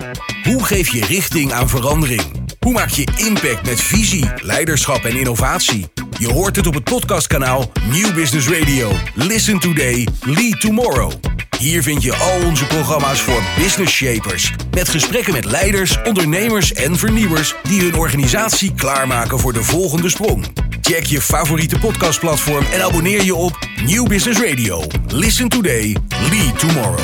Hoe geef je richting aan verandering? Hoe maak je impact met visie, leiderschap en innovatie? Je hoort het op het podcastkanaal Nieuw Business Radio. Listen today, lead tomorrow. Hier vind je al onze programma's voor business shapers. Met gesprekken met leiders, ondernemers en vernieuwers die hun organisatie klaarmaken voor de volgende sprong. Check je favoriete podcastplatform en abonneer je op Nieuw Business Radio. Listen today, lead tomorrow.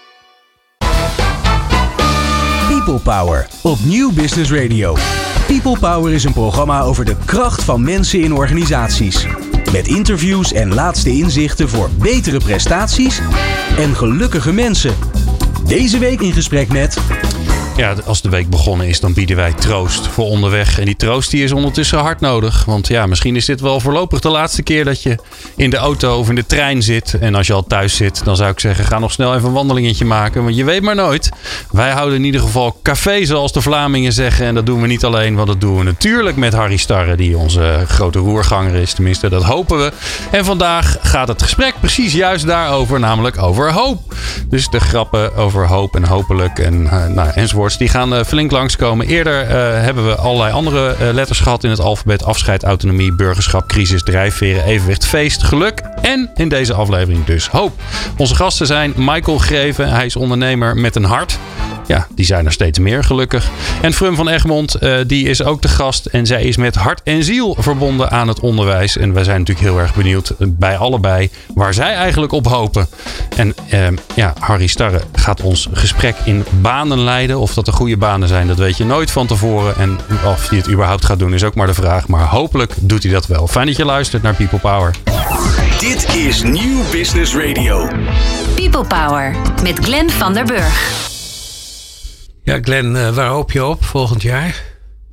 People Power op Nieuw Business Radio. People Power is een programma over de kracht van mensen in organisaties. Met interviews en laatste inzichten voor betere prestaties en gelukkige mensen. Deze week in gesprek met... Ja, als de week begonnen is, dan bieden wij troost voor onderweg. En die troost die is ondertussen hard nodig. Want ja, misschien is dit wel voorlopig de laatste keer dat je in de auto of in de trein zit. En als je al thuis zit, dan zou ik zeggen, ga nog snel even een wandelingetje maken. Want je weet maar nooit. Wij houden in ieder geval café, zoals de Vlamingen zeggen. En dat doen we niet alleen, want dat doen we natuurlijk met Harry Starre, die onze grote roerganger is. Tenminste, dat hopen we. En vandaag gaat het gesprek precies juist daarover, namelijk over hoop. Dus de grappen over hoop en hopelijk en enzovoort. Die gaan flink langskomen. Eerder hebben we allerlei andere letters gehad in het alfabet. Afscheid, autonomie, burgerschap, crisis, drijfveren, evenwicht, feest, geluk. En in deze aflevering dus hoop. Onze gasten zijn Michael Greven. Hij is ondernemer met een hart. Ja, die zijn er steeds meer gelukkig. En Frum van Egmond, die is ook de gast. En zij is met hart en ziel verbonden aan het onderwijs. En wij zijn natuurlijk heel erg benieuwd bij allebei waar zij eigenlijk op hopen. En Harry Starre gaat ons gesprek in banen leiden. Of dat de goede banen zijn, dat weet je nooit van tevoren. En of hij het überhaupt gaat doen, is ook maar de vraag. Maar hopelijk doet hij dat wel. Fijn dat je luistert naar People Power. Dit is Nieuw Business Radio. People Power met Glenn van der Burg. Ja, Glenn, waar hoop je op volgend jaar?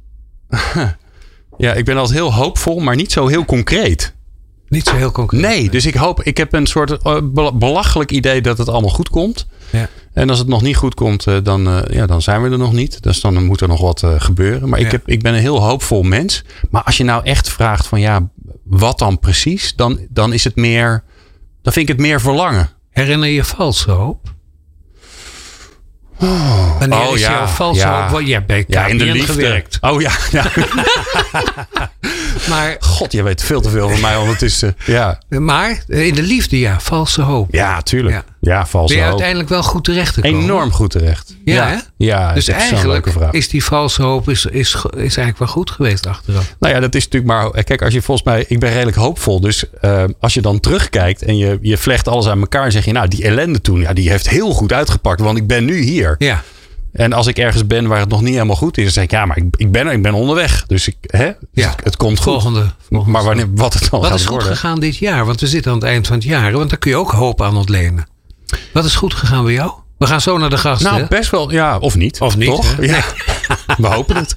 Ja, ik ben altijd heel hoopvol, maar niet zo heel concreet. Niet zo heel concreet? Nee, dus ik heb een soort belachelijk idee dat het allemaal goed komt. Ja. En als het nog niet goed komt, dan zijn we er nog niet. Dus dan moet er nog wat gebeuren. Maar ik ben een heel hoopvol mens. Maar als je nou echt vraagt van ja, wat dan precies? Dan is het meer, dan vind ik het meer verlangen. Herinner je valse hoop? Wanneer is jouw valse hoop? Je hebt bij in de liefde gewerkt. Oh ja. Maar, God, je weet veel te veel van mij ondertussen. Ja. Maar in de liefde, valse hoop. Ja, tuurlijk. Ja, valse hoop. Ben je uiteindelijk wel goed terecht gekomen? Enorm goed terecht. Ja, hè? Ja, dus eigenlijk is die valse hoop is eigenlijk wel goed geweest achteraf. Nou ja, dat is natuurlijk maar... Kijk, als je volgens mij... Ik ben redelijk hoopvol. Dus als je dan terugkijkt en je vlecht alles aan elkaar en zeg je... Nou, die ellende toen, die heeft heel goed uitgepakt. Want ik ben nu hier. Ja. En als ik ergens ben waar het nog niet helemaal goed is, dan zeg ik, ja, maar ik ben onderweg. Dus het komt goed. Volgende maar wat het dan wat gaat is goed worden. gegaan dit jaar? Want we zitten aan het eind van het jaar. Want daar kun je ook hoop aan ontlenen. Wat is goed gegaan bij jou? We gaan zo naar de gasten. Nou, best wel. Ja, of niet. Of niet, toch? Ja. We hopen het.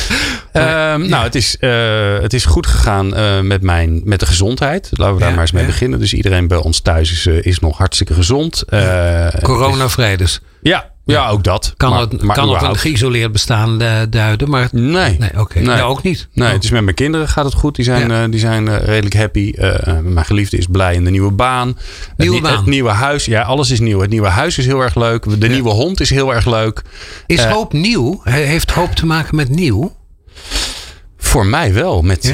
Nou, het is goed gegaan met de gezondheid. Laten we daar maar eens mee beginnen. Dus iedereen bij ons thuis is nog hartstikke gezond. Coronavrij dus. Ja, ook dat. Kan op een geïsoleerd bestaan duiden, maar... Nee, oké. Nee. Ja, ook niet. Nee, het is met mijn kinderen gaat het goed. Die zijn redelijk happy. Mijn geliefde is blij in de nieuwe baan. Het nieuwe huis. Ja, alles is nieuw. Het nieuwe huis is heel erg leuk. De nieuwe hond is heel erg leuk. Is hoop nieuw? Heeft hoop te maken met nieuw? Voor mij wel. Met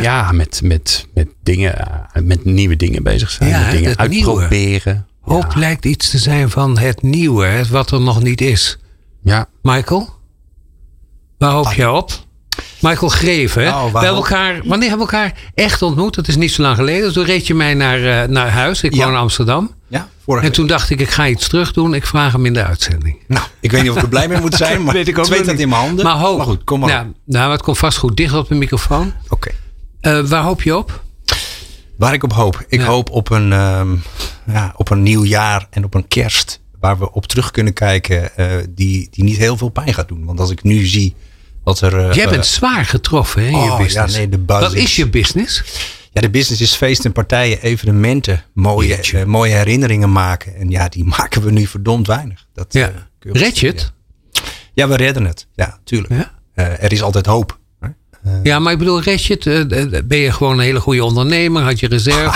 dingen, met nieuwe dingen bezig zijn. Met dingen uitproberen. Nieuwe. Hoop lijkt iets te zijn van het nieuwe, wat er nog niet is. Ja. Michael? Waar hoop je op? Michael Greven, hè? Wanneer hebben we elkaar echt ontmoet? Dat is niet zo lang geleden. Toen reed je mij naar huis. Ik woon in Amsterdam. Ja, en toen dacht ik ga iets terug doen. Ik vraag hem in de uitzending. Nou, ik weet niet of ik er blij mee moet zijn. Maar weet ik ook twee dat in mijn handen. Maar hoop. Maar goed, kom maar. Nou, het komt vast goed dicht op de microfoon. Oké. Waar hoop je op? Waar ik op hoop? Ik hoop op een nieuw jaar en op een kerst. Waar we op terug kunnen kijken. Die niet heel veel pijn gaat doen. Want als ik nu zie wat er... Jij bent zwaar getroffen hè, in je business. Ja, nee, de buzz. Wat is je business? Ja, de business is feest en partijen, evenementen. Mooie herinneringen maken. En ja, die maken we nu verdomd weinig. Red je het? Ja, we redden het. Ja, tuurlijk. Ja? Er is altijd hoop. Ja, maar ik bedoel, red je het? Ben je gewoon een hele goede ondernemer? Had je reserve?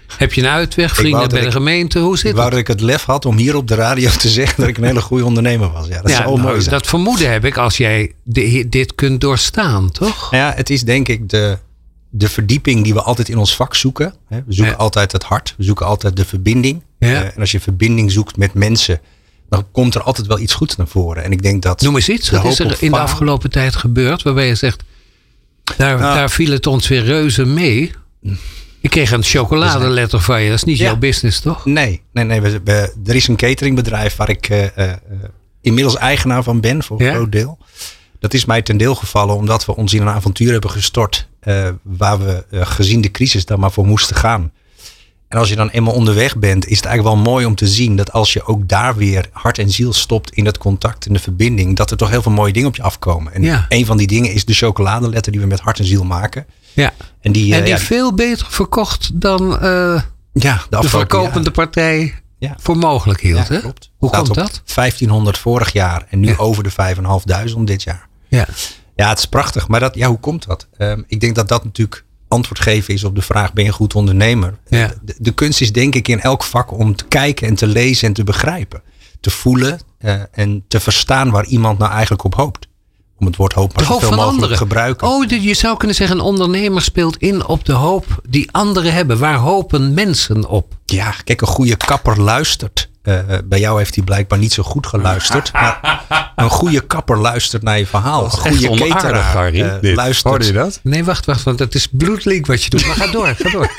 Heb je een uitweg? Vrienden bij de gemeente? Hoe zit het? Ik wou dat ik het lef had om hier op de radio te zeggen dat ik een hele goede ondernemer was. Ja, dat zou mooi zijn. Dat vermoeden heb ik als jij dit kunt doorstaan, toch? Ja, het is denk ik de verdieping die we altijd in ons vak zoeken. We zoeken altijd het hart. We zoeken altijd de verbinding. Ja. En als je verbinding zoekt met mensen, dan komt er altijd wel iets goeds naar voren. En ik denk dat. Noem eens iets. Wat is er in de afgelopen tijd gebeurd waarbij je zegt, daar viel het ons weer reuze mee. Ik kreeg een chocoladeletter van je. Dat is niet jouw business, toch? Nee. Er is een cateringbedrijf waar ik inmiddels eigenaar van ben voor een groot deel. Dat is mij ten deel gevallen omdat we ons in een avontuur hebben gestort. Waar we gezien de crisis daar maar voor moesten gaan. En als je dan eenmaal onderweg bent, is het eigenlijk wel mooi om te zien dat als je ook daar weer hart en ziel stopt in het contact en de verbinding, dat er toch heel veel mooie dingen op je afkomen. En een van die dingen is de chocoladeletter die we met hart en ziel maken. Ja. En die veel beter verkocht dan de verkopende partij voor mogelijk hield. Ja, hè? Klopt. Hoe komt dat? 1500 vorig jaar en nu over de 5.500 dit jaar. Ja, het is prachtig. Maar hoe komt dat? Ik denk dat natuurlijk antwoord geven is op de vraag, ben je een goed ondernemer? Ja. De kunst is denk ik in elk vak om te kijken en te lezen en te begrijpen. Te voelen en te verstaan waar iemand nou eigenlijk op hoopt. Om het woord hoop maar zoveel mogelijk te gebruiken. Oh, je zou kunnen zeggen, een ondernemer speelt in op de hoop die anderen hebben. Waar hopen mensen op? Ja, kijk, een goede kapper luistert. Bij jou heeft hij blijkbaar niet zo goed geluisterd. Maar een goede kapper luistert naar je verhaal. Een goede cateraar luistert. Hoorde je dat? Nee, wacht. Want het is bloedlink wat je doet. Maar ga door.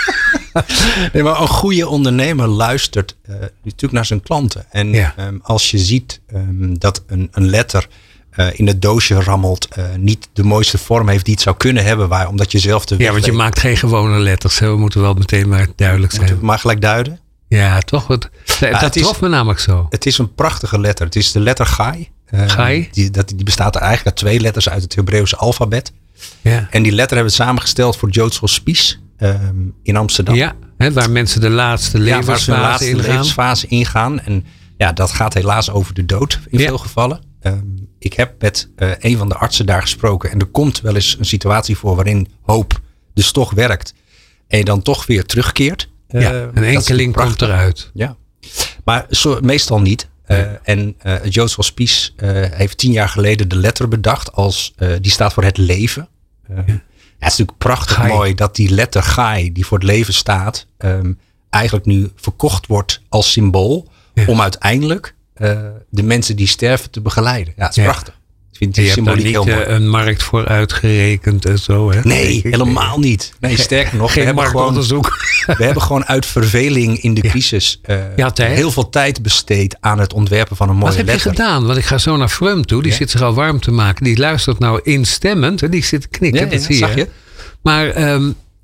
Nee, maar een goede ondernemer luistert natuurlijk naar zijn klanten. En als je ziet dat een letter in het doosje rammelt, niet de mooiste vorm heeft die het zou kunnen hebben, omdat je zelf te. Ja, want je maakt geen gewone letters. We moeten wel meteen maar duidelijk zijn. Moeten we maar gelijk duiden? Ja, toch? Dat trof me namelijk zo. Het is een prachtige letter. Het is de letter Gai. Gai? Die bestaat eigenlijk uit 2 letters uit het Hebreeuwse alfabet. Ja. En die letter hebben we samengesteld voor het Joods Hospice in Amsterdam. Ja, waar mensen de laatste levensfase ingaan. En dat gaat helaas over de dood in veel gevallen. Ik heb met een van de artsen daar gesproken. En er komt wel eens een situatie voor waarin hoop dus toch werkt. En je dan toch weer terugkeert. Een enkeling komt eruit. Ja, maar meestal niet. En het Joods Hospice heeft 10 jaar geleden de letter bedacht. Die staat voor het leven. Het is natuurlijk prachtig mooi dat die letter Gai, die voor het leven staat, eigenlijk nu verkocht wordt als symbool. Om uiteindelijk de mensen die sterven te begeleiden. Ja, het is prachtig. Ik vind die symboliek heel mooi. Een markt voor uitgerekend en zo. Hè? Nee, helemaal niet. Nee, sterker nog, geen marktonderzoek. We hebben gewoon uit verveling in de crisis heel veel tijd besteed aan het ontwerpen van een mooie letter. Wat heb je gedaan? Want ik ga zo naar Frum toe. Die zit zich al warm te maken. Die luistert nou instemmend. Hè? Die zit te knikken. Dat zie je. Zag je. Maar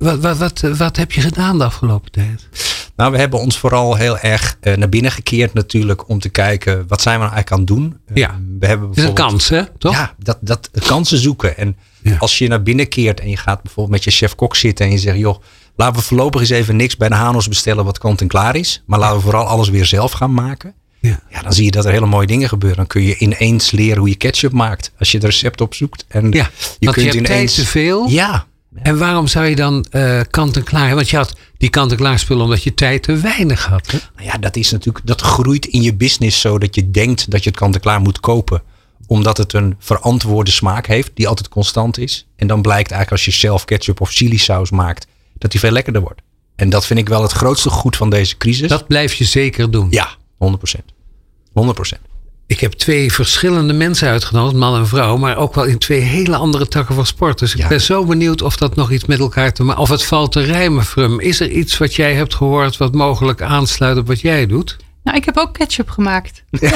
wat heb je gedaan de afgelopen tijd? Nou, we hebben ons vooral heel erg naar binnen gekeerd natuurlijk. Om te kijken, wat zijn we nou eigenlijk aan het doen? We hebben het is een kans, hè? Toch? Ja, dat kansen zoeken. En als je naar binnen keert en je gaat bijvoorbeeld met je chef-kok zitten. En je zegt, joh, laten we voorlopig eens even niks bij de Hanos bestellen wat kant en klaar is. Maar laten we vooral alles weer zelf gaan maken. Ja, dan zie je dat er hele mooie dingen gebeuren. Dan kun je ineens leren hoe je ketchup maakt. Als je het recept opzoekt. En je hebt tijd te veel. Ja. En waarom zou je dan kant en klaar? Want je had die kant en klaar spullen omdat je tijd te weinig had. Hè? Nou ja, dat is natuurlijk, dat groeit in je business zo dat je denkt dat je het kant en klaar moet kopen. Omdat het een verantwoorde smaak heeft die altijd constant is. En dan blijkt eigenlijk als je zelf ketchup of chili saus maakt, dat die veel lekkerder wordt. En dat vind ik wel het grootste goed van deze crisis. Dat blijf je zeker doen. Ja, 100%. 100%. Ik heb 2 verschillende mensen uitgenodigd, man en vrouw, maar ook wel in 2 hele andere takken van sport. Dus ik ben zo benieuwd of dat nog iets met elkaar te maken, of het valt te rijmen, Frum. Is er iets wat jij hebt gehoord wat mogelijk aansluit op wat jij doet? Nou, ik heb ook ketchup gemaakt. Dat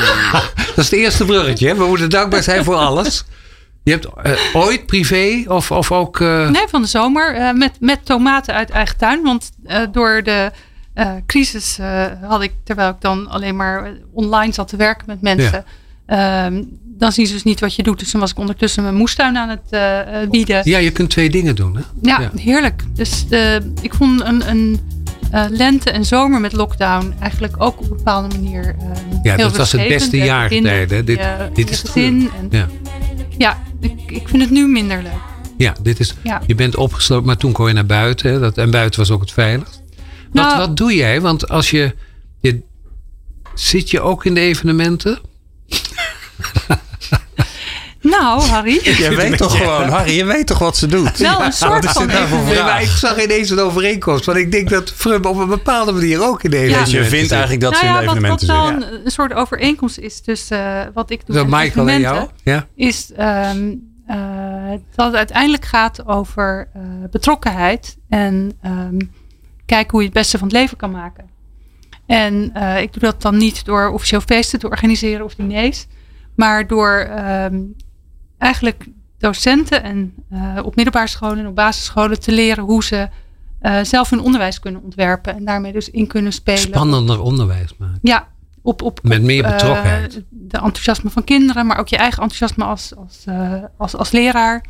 is het eerste bruggetje, hè? We moeten dankbaar zijn voor alles. Je hebt ooit privé of ook... Nee, van de zomer. Met tomaten uit eigen tuin. Want door de crisis had ik, terwijl ik dan alleen maar online zat te werken met mensen. Dan zien ze dus niet wat je doet. Dus toen was ik ondertussen mijn moestuin aan het bieden. Ja, je kunt 2 dingen doen. Hè? Ja, heerlijk. Dus ik vond een lente en zomer met lockdown eigenlijk ook op een bepaalde manier heel dat was het beste jaargetijden. Dit is gezin. Ik vind het nu minder leuk. Ja, je bent opgesloten, maar toen kon je naar buiten. Hè? En buiten was ook het veiligst. Wat doe jij? Want als je zit je ook in de evenementen? Nou, Harry. Je weet toch gewoon, Harry, je weet toch wat ze doet? Wel een soort van Maar ik zag ineens een overeenkomst. Want ik denk dat Frum op een bepaalde manier ook in de evenementen Dus je vindt eigenlijk dat ze in de evenementen wat zit. wel een soort overeenkomst is tussen wat ik doe Zo en Michael en jou? evenementen, Ja? is dat het uiteindelijk gaat over betrokkenheid en kijken hoe je het beste van het leven kan maken. En ik doe dat dan niet door officieel feesten te organiseren of diners, maar door eigenlijk docenten en op middelbare scholen en op basisscholen te leren hoe ze zelf hun onderwijs kunnen ontwerpen en daarmee dus in kunnen spelen. Spannender onderwijs maken. Ja, met meer betrokkenheid. De enthousiasme van kinderen, maar ook je eigen enthousiasme als leraar.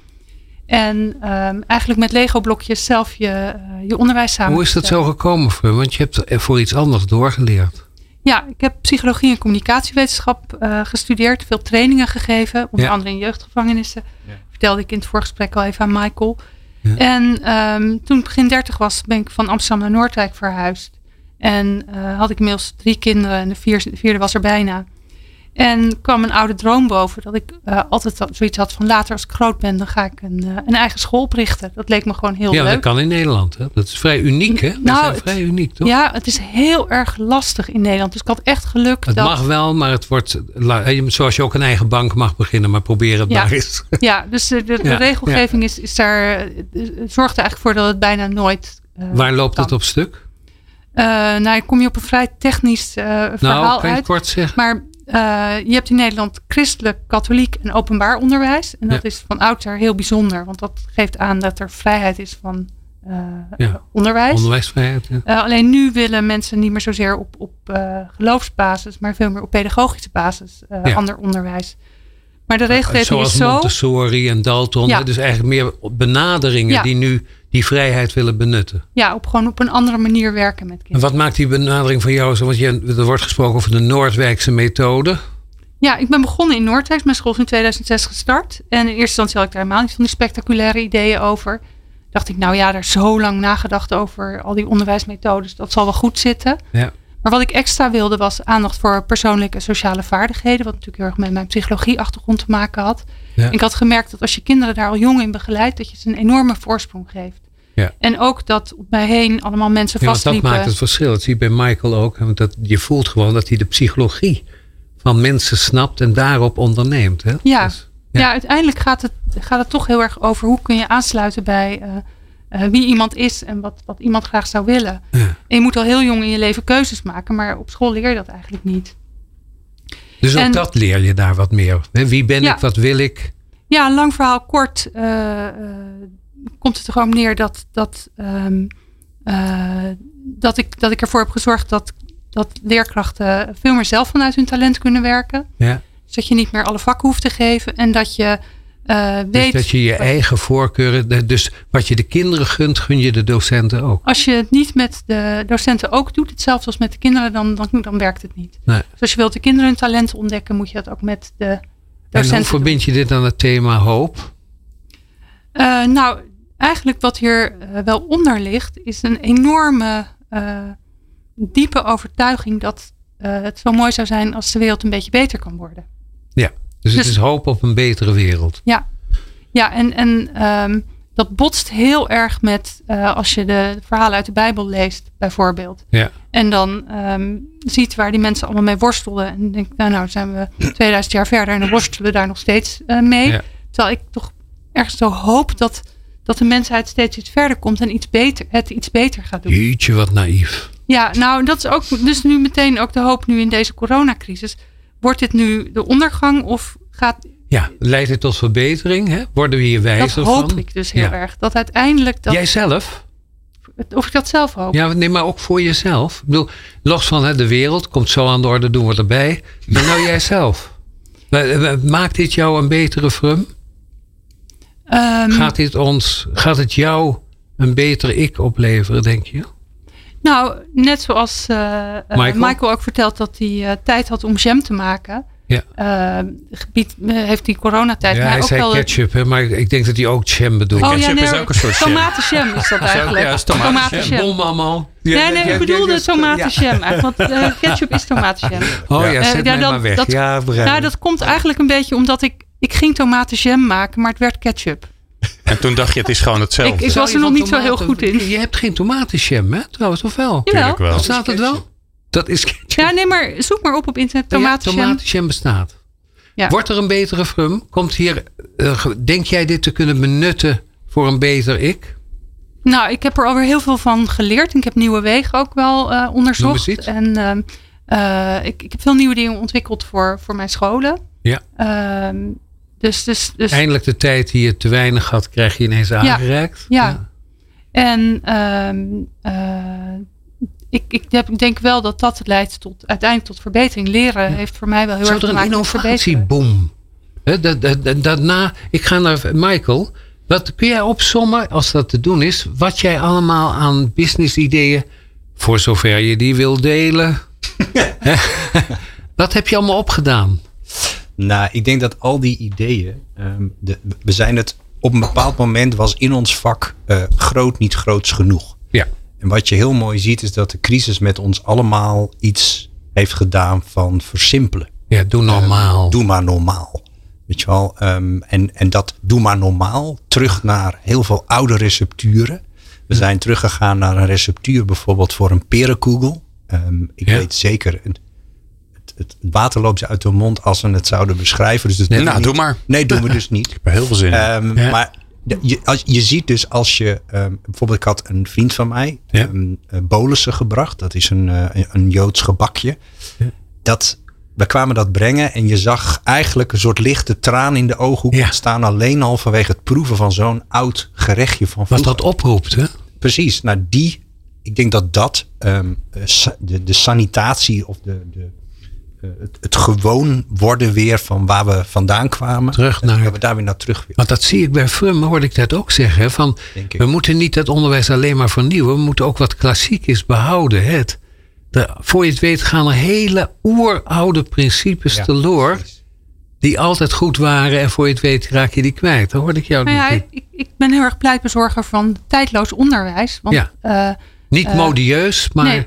En eigenlijk met Lego-blokjes zelf je onderwijs samen. Hoe is dat zo gekomen, Frum? Want je hebt voor iets anders doorgeleerd. Ja, ik heb psychologie en communicatiewetenschap gestudeerd. Veel trainingen gegeven. Onder andere in jeugdgevangenissen. Ja. Vertelde ik in het voorgesprek al even aan Michael. Ja. En toen ik begin 30 was, ben ik van Amsterdam naar Noordwijk verhuisd. En had ik inmiddels 3 kinderen en de vierde was er bijna. En kwam een oude droom boven dat ik altijd zoiets had van later als ik groot ben, dan ga ik een eigen school oprichten. Dat leek me gewoon heel leuk. Ja, dat kan in Nederland. Hè? Dat is vrij uniek, hè? Dat is vrij uniek, toch? Ja, het is heel erg lastig in Nederland. Dus ik had echt geluk het mag wel, maar het wordt, zoals je ook een eigen bank mag beginnen, maar probeer het maar eens. Ja, dus de regelgeving is daar, zorgt er eigenlijk voor dat het bijna nooit Waar loopt kan. het op stuk? Nou, kom je op een vrij technisch verhaal kan je uit. kort zeggen? Maar je hebt in Nederland christelijk, katholiek en openbaar onderwijs. En dat is van oudsher heel bijzonder. Want dat geeft aan dat er vrijheid is van onderwijs. Onderwijsvrijheid, ja. Alleen nu willen mensen niet meer zozeer op geloofsbasis, maar veel meer op pedagogische basis ander onderwijs. Maar de regelgeving is zo. Zoals Montessori en Dalton. Ja. Dus eigenlijk meer benaderingen die nu die vrijheid willen benutten. Ja, gewoon op een andere manier werken met kinderen. En wat maakt die benadering van jou zo? Want er wordt gesproken over de Noordwijkse methode. Ja, ik ben begonnen in Noordwijk. Mijn school is in 2006 gestart. En in eerste instantie had ik daar helemaal niet van die spectaculaire ideeën over. Dacht ik, nou ja, daar is zo lang nagedacht over al die onderwijsmethodes. Dat zal wel goed zitten. Ja. Maar wat ik extra wilde was aandacht voor persoonlijke en sociale vaardigheden. Wat natuurlijk heel erg met mijn psychologieachtergrond te maken had. Ja. En ik had gemerkt dat als je kinderen daar al jong in begeleidt, dat je ze een enorme voorsprong geeft. Ja. En ook dat op mij heen allemaal mensen vastliepen. Dat maakt het verschil. Dat zie je bij Michael ook. Want je voelt gewoon dat hij de psychologie van mensen snapt en daarop onderneemt. Hè? Ja. Dus, ja, uiteindelijk gaat het toch heel erg over hoe kun je aansluiten bij wie iemand is en wat iemand graag zou willen. Ja. En je moet al heel jong in je leven keuzes maken, maar op school leer je dat eigenlijk niet. Dus ook dat leer je daar wat meer. Wie ben ik, wat wil ik? Ja, een lang verhaal kort komt het er gewoon neer dat ik ervoor heb gezorgd dat leerkrachten veel meer zelf vanuit hun talent kunnen werken. Ja. Dus dat je niet meer alle vakken hoeft te geven en dat je weet. Dus dat je eigen voorkeuren, dus wat je de kinderen gunt, gun je de docenten ook. Als je het niet met de docenten ook doet, hetzelfde als met de kinderen, dan werkt het niet. Nee. Dus als je wilt de kinderen hun talenten ontdekken, moet je dat ook met de docenten. En hoe verbind je dit aan het thema hoop? Nou, eigenlijk wat hier wel onder ligt, is een enorme diepe overtuiging dat het zo mooi zou zijn als de wereld een beetje beter kan worden. Ja, dus het is hoop op een betere wereld. Ja, en dat botst heel erg met als je de verhalen uit de Bijbel leest, bijvoorbeeld. Ja. En dan ziet waar die mensen allemaal mee worstelden. En denk, nou zijn we 2000 jaar verder en dan worstelen we daar nog steeds mee. Ja. Terwijl ik toch ergens zo hoop dat de mensheid steeds iets verder komt en het iets beter gaat doen. Jeetje, wat naïef. Ja, nou dat is ook dus nu meteen ook de hoop nu in deze coronacrisis. Wordt dit nu de ondergang of gaat... Ja, leidt het tot verbetering? Hè? Worden we hier wijzer van? Dat hoop ik dus heel erg. Dat uiteindelijk... Jijzelf? Of ik dat zelf hoop? Ja, nee, maar ook voor jezelf. Ik bedoel, los van de wereld, komt zo aan de orde, doen we erbij. Maar nou jijzelf. Maakt dit jou een betere Frum? Gaat het jou een beter ik opleveren, denk je? Nou, net zoals Michael ook vertelt dat hij tijd had om jam te maken. gebied heeft die coronatijd. Ja, maar hij ook zei wel ketchup, hè, maar ik denk dat hij ook jam bedoelt. Ketchup is ook een soort jam. Tomatenjam is dat eigenlijk. Ja, is tomatenjam. Bom allemaal. Nee, ik bedoelde tomatenjam eigenlijk. Want ketchup is tomatenjam. Oh ja, zet mij maar weg. Dat komt eigenlijk een beetje omdat ik ging tomatenjam maken, maar het werd ketchup. En toen dacht je, het is gewoon hetzelfde. Ik was er nog niet zo heel goed in. Je hebt geen tomatenjam, hè? Trouwens, of wel? Tuurlijk wel. Staat het wel? Dat is ketchup. Ja, nee, maar zoek maar op internet. Tomatenjam bestaat. Ja. Wordt er een betere frum? Komt hier, denk jij dit te kunnen benutten voor een beter ik? Nou, ik heb er alweer heel veel van geleerd. Ik heb nieuwe wegen ook wel onderzocht. En ik heb veel nieuwe dingen ontwikkeld voor mijn scholen. Ja. Dus eindelijk de tijd die je te weinig had, krijg je ineens aangereikt. Ja. En ik denk wel dat leidt uiteindelijk tot verbetering. Leren heeft voor mij wel heel erg te maken met verbetering. Innovatieboom. Daarna, ik ga naar Michael. Wat kun jij opsommen, als dat te doen is, wat jij allemaal aan business ideeën, voor zover je die wil delen, wat heb je allemaal opgedaan? Nou, ik denk dat al die ideeën, we zijn het op een bepaald moment was in ons vak groot niet groots genoeg. Ja. En wat je heel mooi ziet is dat de crisis met ons allemaal iets heeft gedaan van versimpelen. Ja, doe normaal. Doe maar normaal. Weet je wel? En dat doe maar normaal. Terug naar heel veel oude recepturen. We zijn teruggegaan naar een receptuur bijvoorbeeld voor een perenkugel. Ik weet zeker, het water loopt ze uit de mond als we het zouden beschrijven. Dus doe maar. Nee, doen we dus niet. Ik heb er heel veel zin in. Maar je ziet dus als je, bijvoorbeeld ik had een vriend van mij, bolussen gebracht. Dat is een Joods gebakje. Ja. We kwamen dat brengen en je zag eigenlijk een soort lichte traan in de ooghoek staan. Alleen al vanwege het proeven van zo'n oud gerechtje van vroeger. Wat dat oproept, hè? Precies. Nou, ik denk dat de sanitatie of het gewoon worden weer van waar we vandaan kwamen. Dat we daar weer naar terug weer. Want dat zie ik bij Frum, hoorde ik dat ook zeggen. Van, we moeten niet het onderwijs alleen maar vernieuwen. We moeten ook wat klassiek is behouden. Voor je het weet gaan er hele oeroude principes teloor. Die altijd goed waren. En voor je het weet raak je die kwijt. Dat hoorde ik jou niet. Ik ben heel erg pleitbezorger van tijdloos onderwijs. Want, niet modieus, maar... Nee.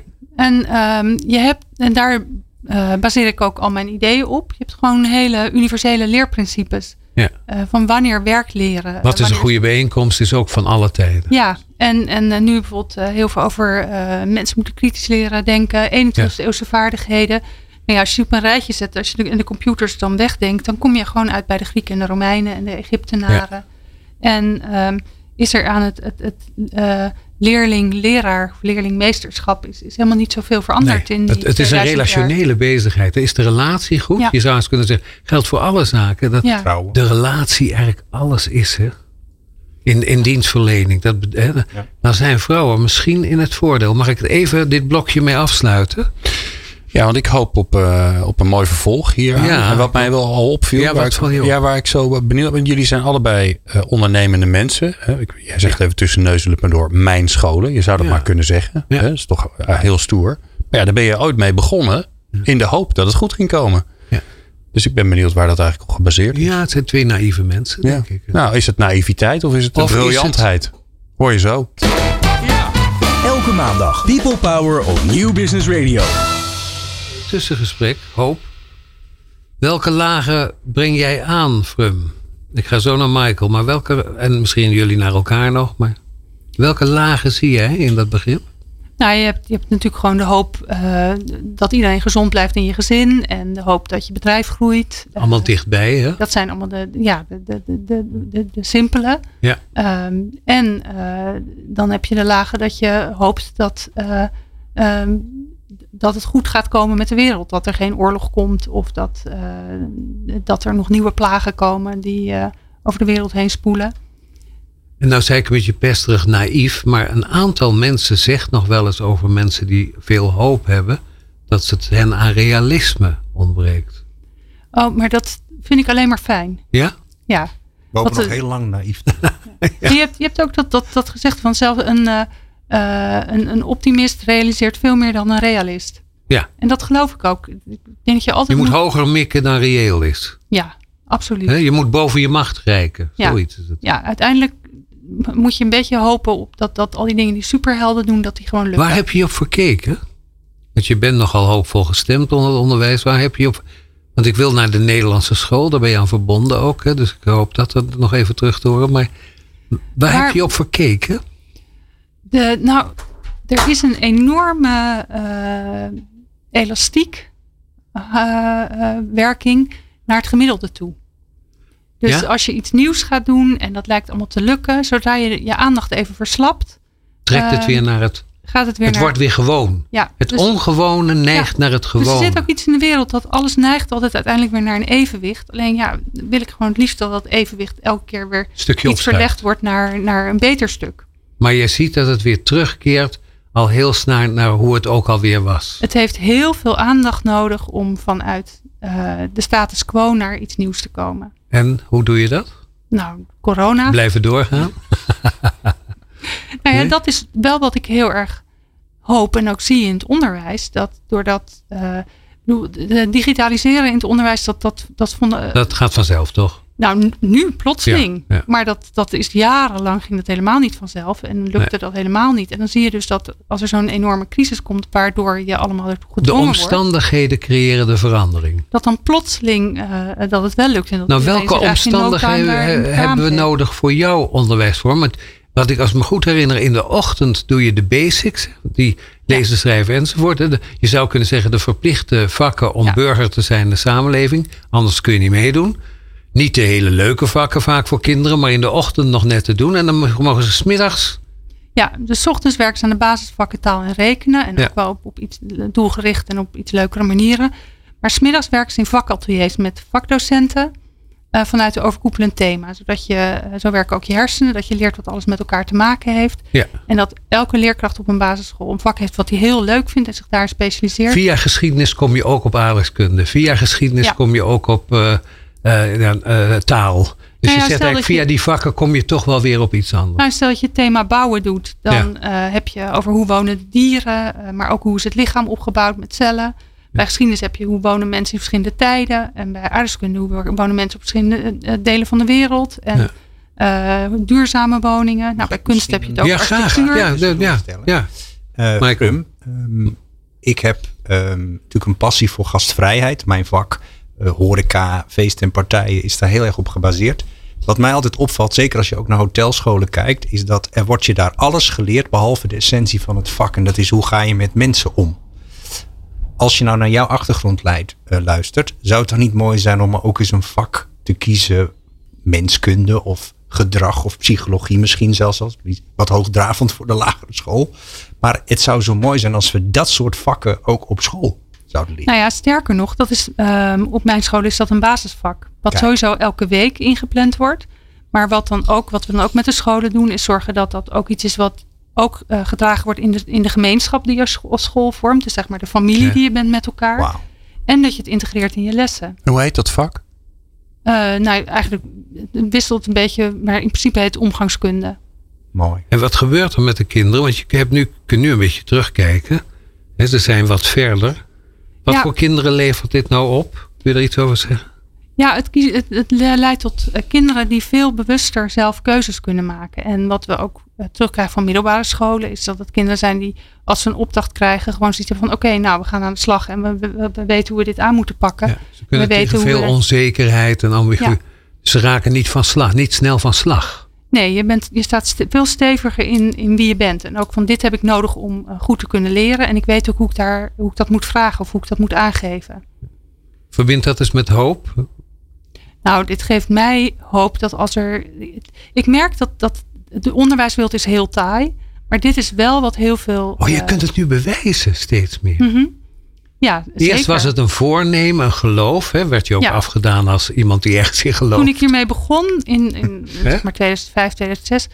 En daar baseer ik ook al mijn ideeën op. Je hebt gewoon hele universele leerprincipes. Ja. Van wanneer werk leren. Wat is een goede bijeenkomst is ook van alle tijden. Ja, en nu bijvoorbeeld heel veel over mensen moeten kritisch leren denken. 21e eeuwse vaardigheden. Nou ja, als je op een rijtje zet, als je de computers dan wegdenkt, dan kom je gewoon uit bij de Grieken en de Romeinen en de Egyptenaren. Ja. En is er aan het leerling-leraar of leerling-meesterschap is helemaal niet zoveel veranderd. Nee, het is een relationele bezigheid. Is de relatie goed? Ja. Je zou eens kunnen zeggen, geldt voor alle zaken. Dat de relatie eigenlijk alles is. Hè? In dienstverlening. Dan zijn vrouwen misschien in het voordeel. Mag ik even dit blokje mee afsluiten? Ja, want ik hoop op een mooi vervolg hier. Ja. En wat mij wel al opviel, waar ik zo benieuwd ben. Jullie zijn allebei ondernemende mensen. Jij zegt even tussen neus en lippen door mijn scholen. Je zou dat maar kunnen zeggen. Ja. Dat is toch heel stoer. Maar ja, daar ben je ooit mee begonnen. In de hoop dat het goed ging komen. Ja. Dus ik ben benieuwd waar dat eigenlijk op gebaseerd is. Ja, het zijn twee naïeve mensen, denk ik. Nou, is het naïviteit of is het briljantheid? Hoor je zo. Ja. Elke maandag People Power op Nieuw Business Radio. Tussengesprek, Hoop. Welke lagen breng jij aan, Frum? Ik ga zo naar Michael, maar en misschien jullie naar elkaar nog, maar welke lagen zie jij in dat begrip? Nou, je hebt natuurlijk gewoon de hoop dat iedereen gezond blijft in je gezin en de hoop dat je bedrijf groeit. Allemaal dichtbij, hè? Dat zijn allemaal de simpele. Ja. En dan heb je de lagen dat je hoopt dat het goed gaat komen met de wereld. Dat er geen oorlog komt of dat er nog nieuwe plagen komen die over de wereld heen spoelen. En nou zei ik een beetje pesterig naïef, maar een aantal mensen zegt nog wel eens over mensen die veel hoop hebben, dat het hen aan realisme ontbreekt. Oh, maar dat vind ik alleen maar fijn. Ja? Ja. We hopen nog heel lang naïef. Ja. Je hebt ook dat gezegd van zelf een optimist realiseert veel meer dan een realist. Ja. En dat geloof ik ook. Ik denk dat je altijd moet hoger mikken dan reëel is. Ja, absoluut. Je moet boven je macht reiken. Ja. Zoiets is het. Ja, uiteindelijk moet je een beetje hopen op dat al die dingen die superhelden doen, dat die gewoon lukken. Waar heb je op verkeken? Want je bent nogal hoopvol gestemd onder het onderwijs. Waar heb je op... Want ik wil naar de Nederlandse school. Daar ben je aan verbonden ook. Hè? Dus ik hoop dat nog even terug te horen. Maar waar heb je op verkeken? Er is een enorme elastiek werking naar het gemiddelde toe. Dus als je iets nieuws gaat doen en dat lijkt allemaal te lukken, zodra je aandacht even verslapt, trekt het weer naar het... Gaat het weer het wordt weer gewoon. Ja, het ongewone neigt naar het gewone. Dus er zit ook iets in de wereld dat alles neigt altijd uiteindelijk weer naar een evenwicht. Alleen wil ik gewoon het liefst dat evenwicht elke keer weer iets verlegd wordt naar een beter stuk. Maar je ziet dat het weer terugkeert al heel snel naar hoe het ook alweer was. Het heeft heel veel aandacht nodig om vanuit de status quo naar iets nieuws te komen. En hoe doe je dat? Nou, corona. Blijven doorgaan? Nou ja, dat is wel wat ik heel erg hoop en ook zie in het onderwijs. Dat doordat digitaliseren in het onderwijs, dat gaat vanzelf, toch? Nou, nu plotseling. Ja. Maar dat is jarenlang ging dat helemaal niet vanzelf. En lukte dat helemaal niet. En dan zie je dus dat als er zo'n enorme crisis komt, waardoor je allemaal ertoe gedwongen wordt. De omstandigheden creëren de verandering. Dat dan plotseling dat het wel lukt. En dat welke omstandigheden hebben we nodig voor jouw onderwijsvorm? Wat ik als me goed herinner, in de ochtend doe je de basics. Die lezen, schrijven enzovoort. Je zou kunnen zeggen de verplichte vakken om burger te zijn in de samenleving. Anders kun je niet meedoen. Niet de hele leuke vakken vaak voor kinderen, maar in de ochtend nog net te doen. En dan mogen ze 's middags. Ja, dus 's ochtends werken ze aan de basisvakken taal en rekenen. En ook wel op iets doelgericht en op iets leukere manieren. Maar 's middags werken ze in vakateliers met vakdocenten. Vanuit een overkoepelend thema. Zo werken ook je hersenen. Dat je leert wat alles met elkaar te maken heeft. Ja. En dat elke leerkracht op een basisschool een vak heeft wat hij heel leuk vindt. En zich daar specialiseert. Via geschiedenis kom je ook op aardrijkskunde. Via geschiedenis kom je ook op taal. Dus je zegt eigenlijk via die vakken kom je toch wel weer op iets anders. Nou, stel dat je het thema bouwen doet. Dan heb je over hoe wonen de dieren. Maar ook hoe is het lichaam opgebouwd met cellen. Bij geschiedenis heb je hoe wonen mensen in verschillende tijden. En bij aardrijkskunde hoe wonen mensen op verschillende delen van de wereld. En duurzame woningen. Nou, bij kunst heb je het ook architectuur. Prum, ik heb natuurlijk een passie voor gastvrijheid. Mijn vak, horeca, feesten en partijen is daar heel erg op gebaseerd. Wat mij altijd opvalt, zeker als je ook naar hotelscholen kijkt, is dat er wordt je daar alles geleerd behalve de essentie van het vak. En dat is hoe ga je met mensen om. Als je nou naar jouw achtergrond luistert, zou het dan niet mooi zijn om ook eens een vak te kiezen, menskunde of gedrag of psychologie misschien zelfs, als wat hoogdravend voor de lagere school. Maar het zou zo mooi zijn als we dat soort vakken ook op school zouden leren. Nou ja, sterker nog, dat is, op mijn school is dat een basisvak. Wat sowieso elke week ingepland wordt. Maar wat we dan ook met de scholen doen, is zorgen dat dat ook iets is wat ook gedragen wordt in de gemeenschap die je als school vormt. Dus zeg maar de familie die je bent met elkaar. Wow. En dat je het integreert in je lessen. En hoe heet dat vak? Nou, eigenlijk wisselt een beetje, maar in principe heet het omgangskunde. Mooi. En wat gebeurt er met de kinderen? Want je kunt nu een beetje terugkijken. Ze zijn wat verder. Wat voor kinderen levert dit nou op? Wil je er iets over zeggen? Ja, het leidt tot kinderen die veel bewuster zelf keuzes kunnen maken. En wat we ook terugkrijgen van middelbare scholen, is dat het kinderen zijn die, als ze een opdracht krijgen, gewoon zoiets van oké, nou, we gaan aan de slag en we weten hoe we dit aan moeten pakken. Ja, ze kunnen tegen veel onzekerheid en ambiguïteit. Ze raken niet snel van slag. Nee, je staat veel steviger in wie je bent. En ook van dit heb ik nodig om goed te kunnen leren. En ik weet ook hoe ik dat moet vragen of hoe ik dat moet aangeven. Verbindt dat eens met hoop? Nou, dit geeft mij hoop dat ik merk dat de onderwijswereld is heel taai. Maar dit is wel wat heel veel... je kunt het nu bewijzen steeds meer. Mm-hmm. Ja, eerst zeker. was het een voornemen, een geloof. Werd je ook afgedaan als iemand die echt in gelooft. Toen ik hiermee begon, in zeg maar 2005, 2006...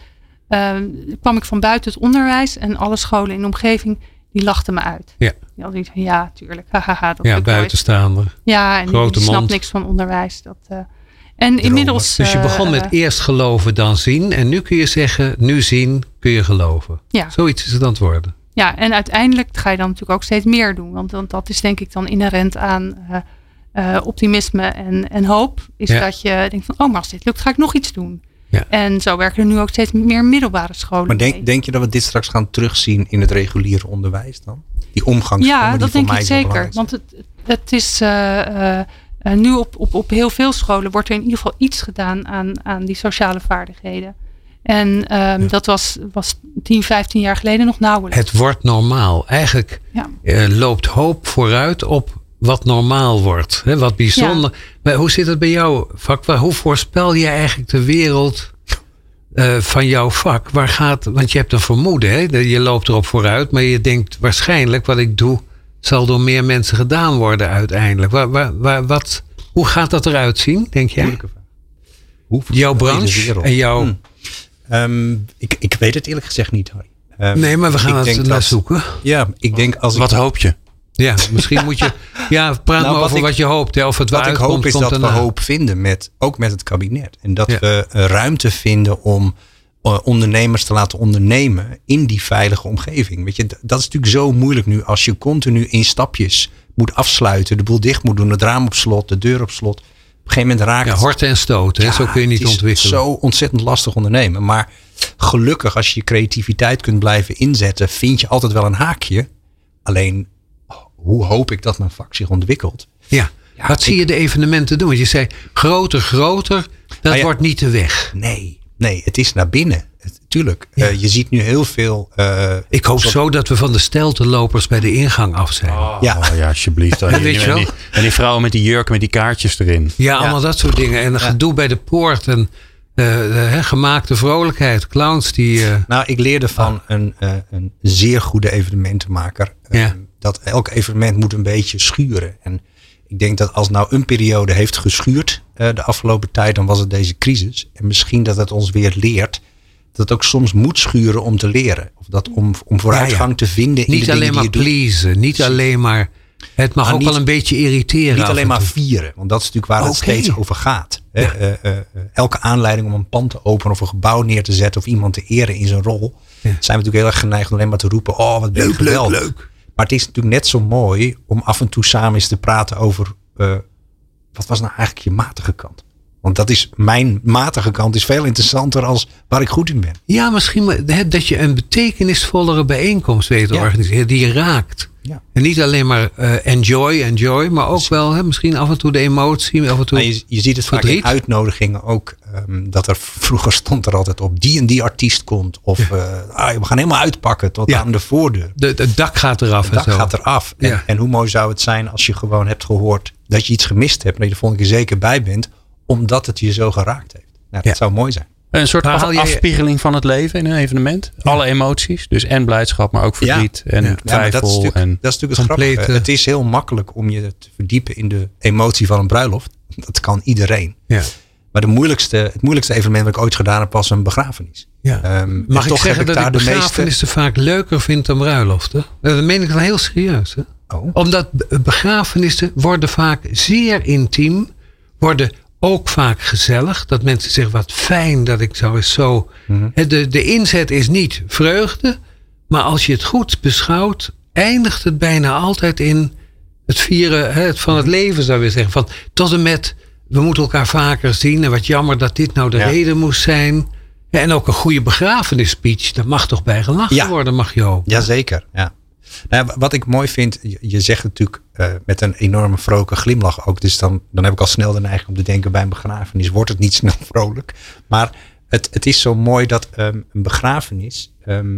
kwam ik van buiten het onderwijs. En alle scholen in de omgeving, die lachten me uit. Ja. Die hadden iets van, tuurlijk. Hahaha, dat buitenstaander. Ja, en die snapt niks van onderwijs. En inmiddels... Dus je begon met eerst geloven, dan zien. En nu kun je zeggen, nu zien, kun je geloven. Ja. Zoiets is het aan het worden. Ja, en uiteindelijk ga je dan natuurlijk ook steeds meer doen. Want dat is denk ik dan inherent aan optimisme en hoop. Is dat je denkt van, maar als dit lukt, ga ik nog iets doen. Ja. En zo werken er nu ook steeds meer middelbare scholen. Maar denk je dat we dit straks gaan terugzien in het reguliere onderwijs dan? Die omgangsvormen? Ja, dat denk ik zeker. Want het is nu op heel veel scholen wordt er in ieder geval iets gedaan aan die sociale vaardigheden. En dat was 10, 15 jaar geleden nog nauwelijks. Het wordt normaal. Eigenlijk loopt hoop vooruit op wat normaal wordt. Hè, wat bijzonder. Ja. Maar hoe zit het bij jouw vak? Hoe voorspel je eigenlijk de wereld van jouw vak? Want je hebt een vermoeden. Hè? Je loopt erop vooruit. Maar je denkt waarschijnlijk wat ik doe zal door meer mensen gedaan worden uiteindelijk. Hoe gaat dat eruit zien, denk jij? Jouw branche en jouw... Ik weet het eerlijk gezegd niet, Harry. Nee, maar we gaan het naar zoeken. Ja, ik denk als Wat hoop je? Ja, misschien moet je... Ja, praat maar over wat je hoopt. Hè, of het wat ik hoop is dat we hoop vinden, ook met het kabinet. En dat we ruimte vinden om ondernemers te laten ondernemen in die veilige omgeving. Weet je, dat is natuurlijk zo moeilijk nu als je continu in stapjes moet afsluiten, de boel dicht moet doen, het raam op slot, de deur op slot. Op een gegeven moment raakt het... horten en stoten, hè? Zo kun je niet ontwikkelen. Het is zo ontzettend lastig ondernemen. Maar gelukkig, als je je creativiteit kunt blijven inzetten, vind je altijd wel een haakje. Alleen, hoe hoop ik dat mijn vak zich ontwikkelt? Ja, wat zie je de evenementen doen? Want je zei, groter, dat wordt niet de weg. Nee, het is naar binnen. Tuurlijk, je ziet nu heel veel... ik hoop zo dat we van de steltenlopers bij de ingang af zijn. Ja, alsjeblieft. Weet je wel? En die vrouwen met die jurken met die kaartjes erin. Ja, allemaal dat soort dingen. En gedoe bij de poort en gemaakte vrolijkheid. Clowns die... Nou, ik leerde van een zeer goede evenementenmaker. Dat elk evenement moet een beetje schuren. En ik denk dat als nou een periode heeft geschuurd de afgelopen tijd, dan was het deze crisis. En misschien dat het ons weer leert dat het ook soms moet schuren om te leren. Of dat om vooruitgang te vinden in niet de dingen die je doet. Niet alleen maar pleasen. Niet alleen maar... Het mag ook wel een beetje irriteren. Niet alleen maar vieren. Want dat is natuurlijk waar het steeds over gaat. Ja. Elke aanleiding om een pand te openen of een gebouw neer te zetten of iemand te eren in zijn rol. Zijn we natuurlijk heel erg geneigd om alleen maar te roepen. Oh, wat leuk, geweldig. Leuk. Maar het is natuurlijk net zo mooi om af en toe samen eens te praten over wat was nou eigenlijk je matige kant? Want dat is mijn matige kant is veel interessanter als waar ik goed in ben. Ja, misschien dat je een betekenisvollere bijeenkomst weet te organiseren die je raakt. Ja. En niet alleen maar enjoy, maar ook wel misschien af en toe de emotie. Af en toe je ziet het vaak in uitnodigingen ook. Dat er vroeger stond er altijd op die en die artiest komt. Of we gaan helemaal uitpakken tot aan de voordeur. Het dak gaat eraf. Het dak gaat eraf. En hoe mooi zou het zijn als je gewoon hebt gehoord dat je iets gemist hebt. En dat je de volgende keer zeker bij bent. Omdat het je zo geraakt heeft. Nou, dat zou mooi zijn. Een soort afspiegeling van het leven in een evenement. Ja. Alle emoties. Dus en blijdschap, maar ook verdriet en twijfel. Dat is natuurlijk het grappige. Het is heel makkelijk om je te verdiepen in de emotie van een bruiloft. Dat kan iedereen. Ja. Maar het moeilijkste evenement dat ik ooit gedaan heb was een begrafenis. Ja. Mag ik zeggen dat ik begrafenissen vaak leuker vind dan bruiloften? Dat meen ik wel heel serieus. Hè? Oh. Omdat begrafenissen worden vaak zeer intiem. Worden ook vaak gezellig. Dat mensen zeggen, wat fijn dat ik zo... Mm-hmm. De inzet is niet vreugde. Maar als je het goed beschouwt, eindigt het bijna altijd in het vieren van het leven, zou je zeggen. Van, tot en met, we moeten elkaar vaker zien. En wat jammer dat dit nou de reden moest zijn. Ja, en ook een goede begrafenisspeech. Daar mag toch bij gelachen worden, mag je hopen. Jazeker, ja. Nou ja, wat ik mooi vind, je zegt natuurlijk met een enorme vrolijke glimlach ook. Dus dan heb ik al snel de neiging om te denken, bij een begrafenis wordt het niet snel vrolijk. Maar het is zo mooi dat een begrafenis,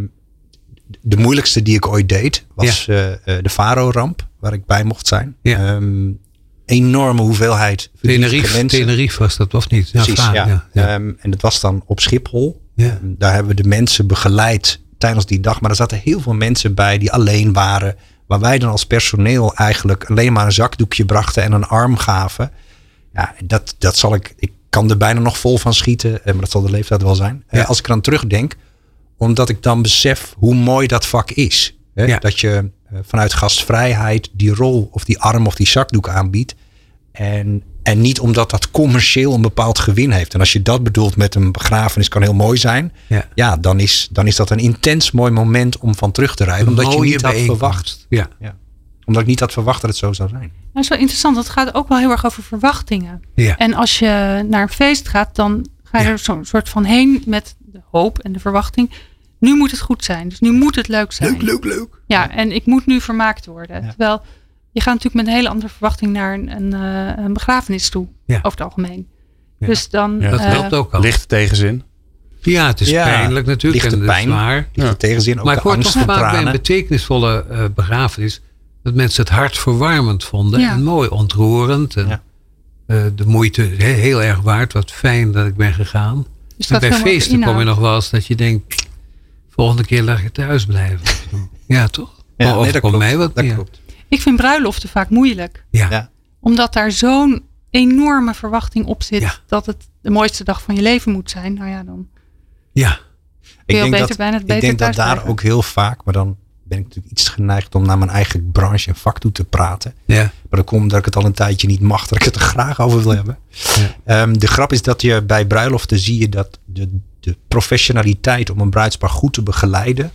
de moeilijkste die ik ooit deed, was de Faro-ramp, waar ik bij mocht zijn. Ja. Enorme hoeveelheid Tenerife was dat, of niet? Ja, precies, ja. En dat was dan op Schiphol. Ja. Daar hebben we de mensen begeleid tijdens die dag. Maar er zaten heel veel mensen bij die alleen waren. Waar wij dan als personeel eigenlijk alleen maar een zakdoekje brachten en een arm gaven. Ja, dat zal ik kan er bijna nog vol van schieten. Maar dat zal de leeftijd wel zijn. Als ik eraan terugdenk. Omdat ik dan besef hoe mooi dat vak is. Dat je vanuit gastvrijheid die rol of die arm of die zakdoek aanbiedt. En niet omdat dat commercieel een bepaald gewin heeft. En als je dat bedoelt met een begrafenis kan heel mooi zijn. Ja, dan is dat een intens mooi moment om van terug te rijden. Omdat je niet had verwacht. Ja. Omdat ik niet had verwacht dat het zo zou zijn. Dat is wel interessant. Dat gaat ook wel heel erg over verwachtingen. Ja. En als je naar een feest gaat, dan ga je er zo'n soort van heen met de hoop en de verwachting. Nu moet het goed zijn. Dus nu moet het leuk zijn. Leuk. Ja, en ik moet nu vermaakt worden. Ja. Terwijl je gaat natuurlijk met een hele andere verwachting naar een begrafenis toe. Ja. Over het algemeen. Ja. Dus dan... Ja, dat helpt ook al. Lichte tegenzin. Ja, het is pijnlijk natuurlijk. Lichte pijn. Lichte tegenzin. Ook maar ik hoor toch vaak tranen. bij een betekenisvolle begrafenis dat mensen het hartverwarmend vonden. Ja. En mooi ontroerend. En de moeite heel erg waard. Wat fijn dat ik ben gegaan. Dus en bij feesten kom je nog wel eens dat je denkt, volgende keer laat je thuis blijven. Ja, toch? Ja, of komt mij wat meer. Klopt. Ik vind bruiloften vaak moeilijk. Ja. Omdat daar zo'n enorme verwachting op zit dat het de mooiste dag van je leven moet zijn. Nou ja, dan. Ja. Ik denk dat daar ook heel vaak, maar dan ben ik natuurlijk iets geneigd om naar mijn eigen branche en vak toe te praten. Ja. Maar dan komt dat ik het al een tijdje niet mag, dat ik het er graag over wil hebben. Ja. De grap is dat je bij bruiloften zie je dat de professionaliteit om een bruidspaar goed te begeleiden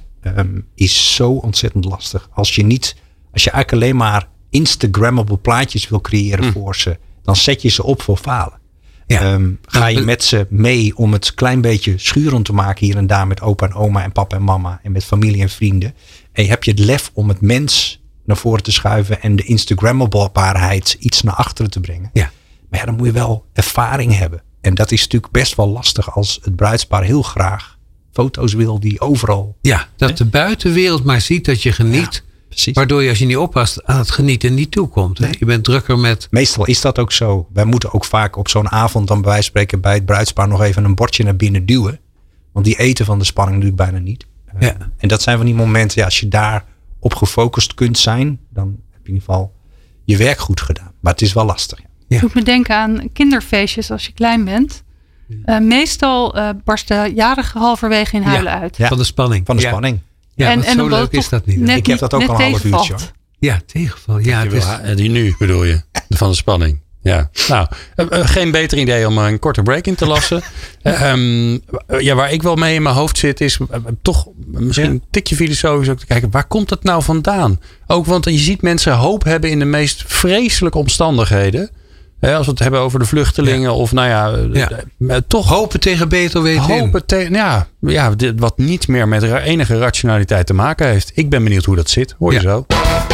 is zo ontzettend lastig. Als je eigenlijk alleen maar Instagrammable plaatjes wil creëren voor ze, dan zet je ze op voor falen. Ja. Ga je met ze mee om het klein beetje schurend te maken hier en daar met opa en oma en papa en mama en met familie en vrienden. En heb je het lef om het mens naar voren te schuiven en de Instagrammable-baarheid iets naar achteren te brengen. Ja. Maar dan moet je wel ervaring hebben. En dat is natuurlijk best wel lastig als het bruidspaar heel graag foto's wil die overal. Ja, dat de buitenwereld maar ziet dat je geniet. Ja. Precies. Waardoor je als je niet oppast aan het genieten niet toekomt. Nee. Je bent drukker met... Meestal is dat ook zo. Wij moeten ook vaak op zo'n avond dan bij wijze van spreken bij het bruidspaar nog even een bordje naar binnen duwen. Want die eten van de spanning natuurlijk bijna niet. En dat zijn van die momenten, als je daar op gefocust kunt zijn, dan heb je in ieder geval je werk goed gedaan. Maar het is wel lastig. Het doet me denken aan kinderfeestjes als je klein bent. Meestal barsten jarigen halverwege in huilen uit. Ja. Van de spanning. Ja, en zo leuk is dat niet. Ik heb dat ook al een half uurtje. Ja, tegenval. Ja, die nu bedoel je, van de spanning. Ja, nou, geen beter idee om een korte break in te lassen. Waar ik wel mee in mijn hoofd zit is toch misschien een tikje filosofisch ook te kijken. Waar komt het nou vandaan? Ook want je ziet mensen hoop hebben in de meest vreselijke omstandigheden. Als we het hebben over de vluchtelingen of toch hopen tegen beter weten. Wat niet meer met enige rationaliteit te maken heeft. Ik ben benieuwd hoe dat zit. Hoor je zo.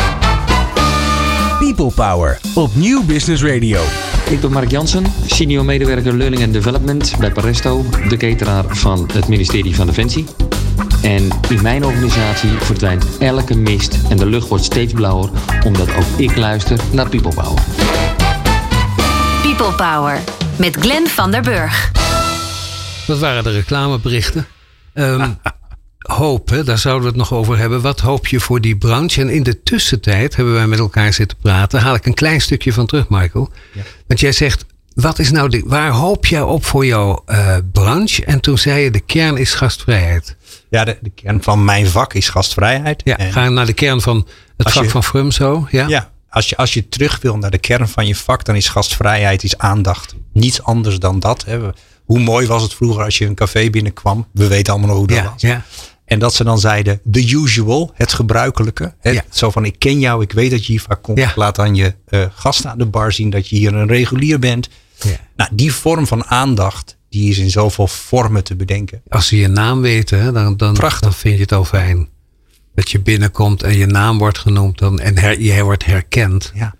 People Power op Nieuw Business Radio. Ik ben Mark Jansen, senior medewerker Learning and Development bij Paresto, de cateraar van het ministerie van Defensie. En in mijn organisatie verdwijnt elke mist en de lucht wordt steeds blauwer, omdat ook ik luister naar People Power. People Power met Glenn van der Burg. Dat waren de reclameberichten. Hoop, daar zouden we het nog over hebben. Wat hoop je voor die branche? En in de tussentijd hebben wij met elkaar zitten praten. Haal ik een klein stukje van terug, Michael. Ja. Want jij zegt, wat is nou waar hoop jij op voor jouw branche? En toen zei je, de kern is gastvrijheid. Ja, de kern van mijn vak is gastvrijheid. Ja, ga naar de kern van het vak van Frumso. Ja. Als je terug wil naar de kern van je vak, dan is gastvrijheid is aandacht. Niets anders dan dat. Hè. Hoe mooi was het vroeger als je een café binnenkwam? We weten allemaal nog hoe dat was. Ja. En dat ze dan zeiden, the usual, het gebruikelijke. Zo van, ik ken jou, ik weet dat je hier vaak komt. Ja. Laat aan je gasten aan de bar zien dat je hier een regulier bent. Ja. Nou, die vorm van aandacht, die is in zoveel vormen te bedenken. Als ze je naam weten, dan vind je het al fijn. Dat je binnenkomt en je naam wordt genoemd en jij wordt herkend. Ja.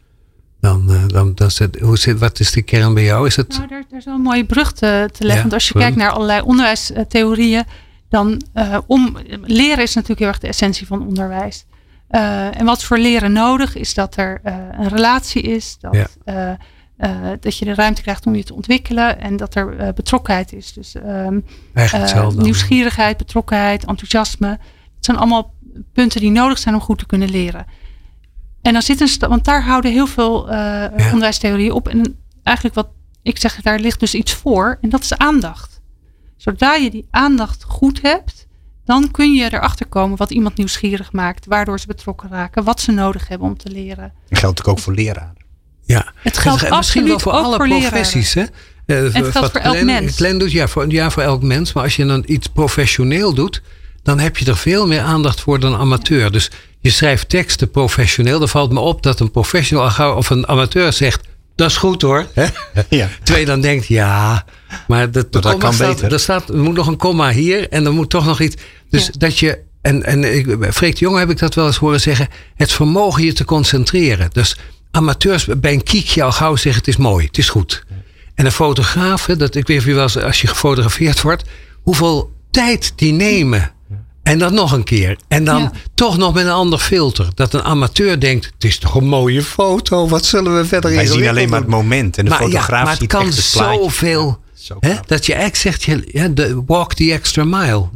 Wat is de kern bij jou? Is het... Nou, daar is wel een mooie brug te leggen. Want als je kijkt naar allerlei onderwijstheorieën, dan leren is natuurlijk heel erg de essentie van onderwijs. En wat voor leren nodig is dat er een relatie is, dat je de ruimte krijgt om je te ontwikkelen en dat er betrokkenheid is. Dus nieuwsgierigheid, betrokkenheid, enthousiasme. Het zijn allemaal punten die nodig zijn om goed te kunnen leren. En dan zit want daar houden heel veel onderwijstheorieën op. En eigenlijk wat ik zeg, daar ligt dus iets voor. En dat is aandacht. Zodra je die aandacht goed hebt, dan kun je erachter komen wat iemand nieuwsgierig maakt. Waardoor ze betrokken raken. Wat ze nodig hebben om te leren. Dat geldt natuurlijk ook voor leraren. Ja. Het geldt misschien wel voor ook alle voor professies. Hè? Het geldt voor elk mens. Glenn doet voor elk mens. Maar als je dan iets professioneel doet, dan heb je er veel meer aandacht voor dan amateur. Dus je schrijft teksten professioneel. Dan valt me op dat een professional of een amateur zegt, dat is goed hoor. Ja. Terwijl je dan denkt, maar dat kan beter. Er moet nog een komma hier en er moet toch nog iets. Dus dat je, Freek de Jonge heb ik dat wel eens horen zeggen, het vermogen je te concentreren. Dus amateurs bij een kiekje al gauw zeggen, het is mooi, het is goed. En een fotograaf, ik weet niet wel eens, als je gefotografeerd wordt, hoeveel tijd die nemen. En dan nog een keer. En dan toch nog met een ander filter. Dat een amateur denkt, het is toch een mooie foto. Wat zullen we verder Wij zien alleen maar het moment. En de fotograaf ziet echt het plaatje. Zoveel. Dat je eigenlijk zegt, walk the extra mile.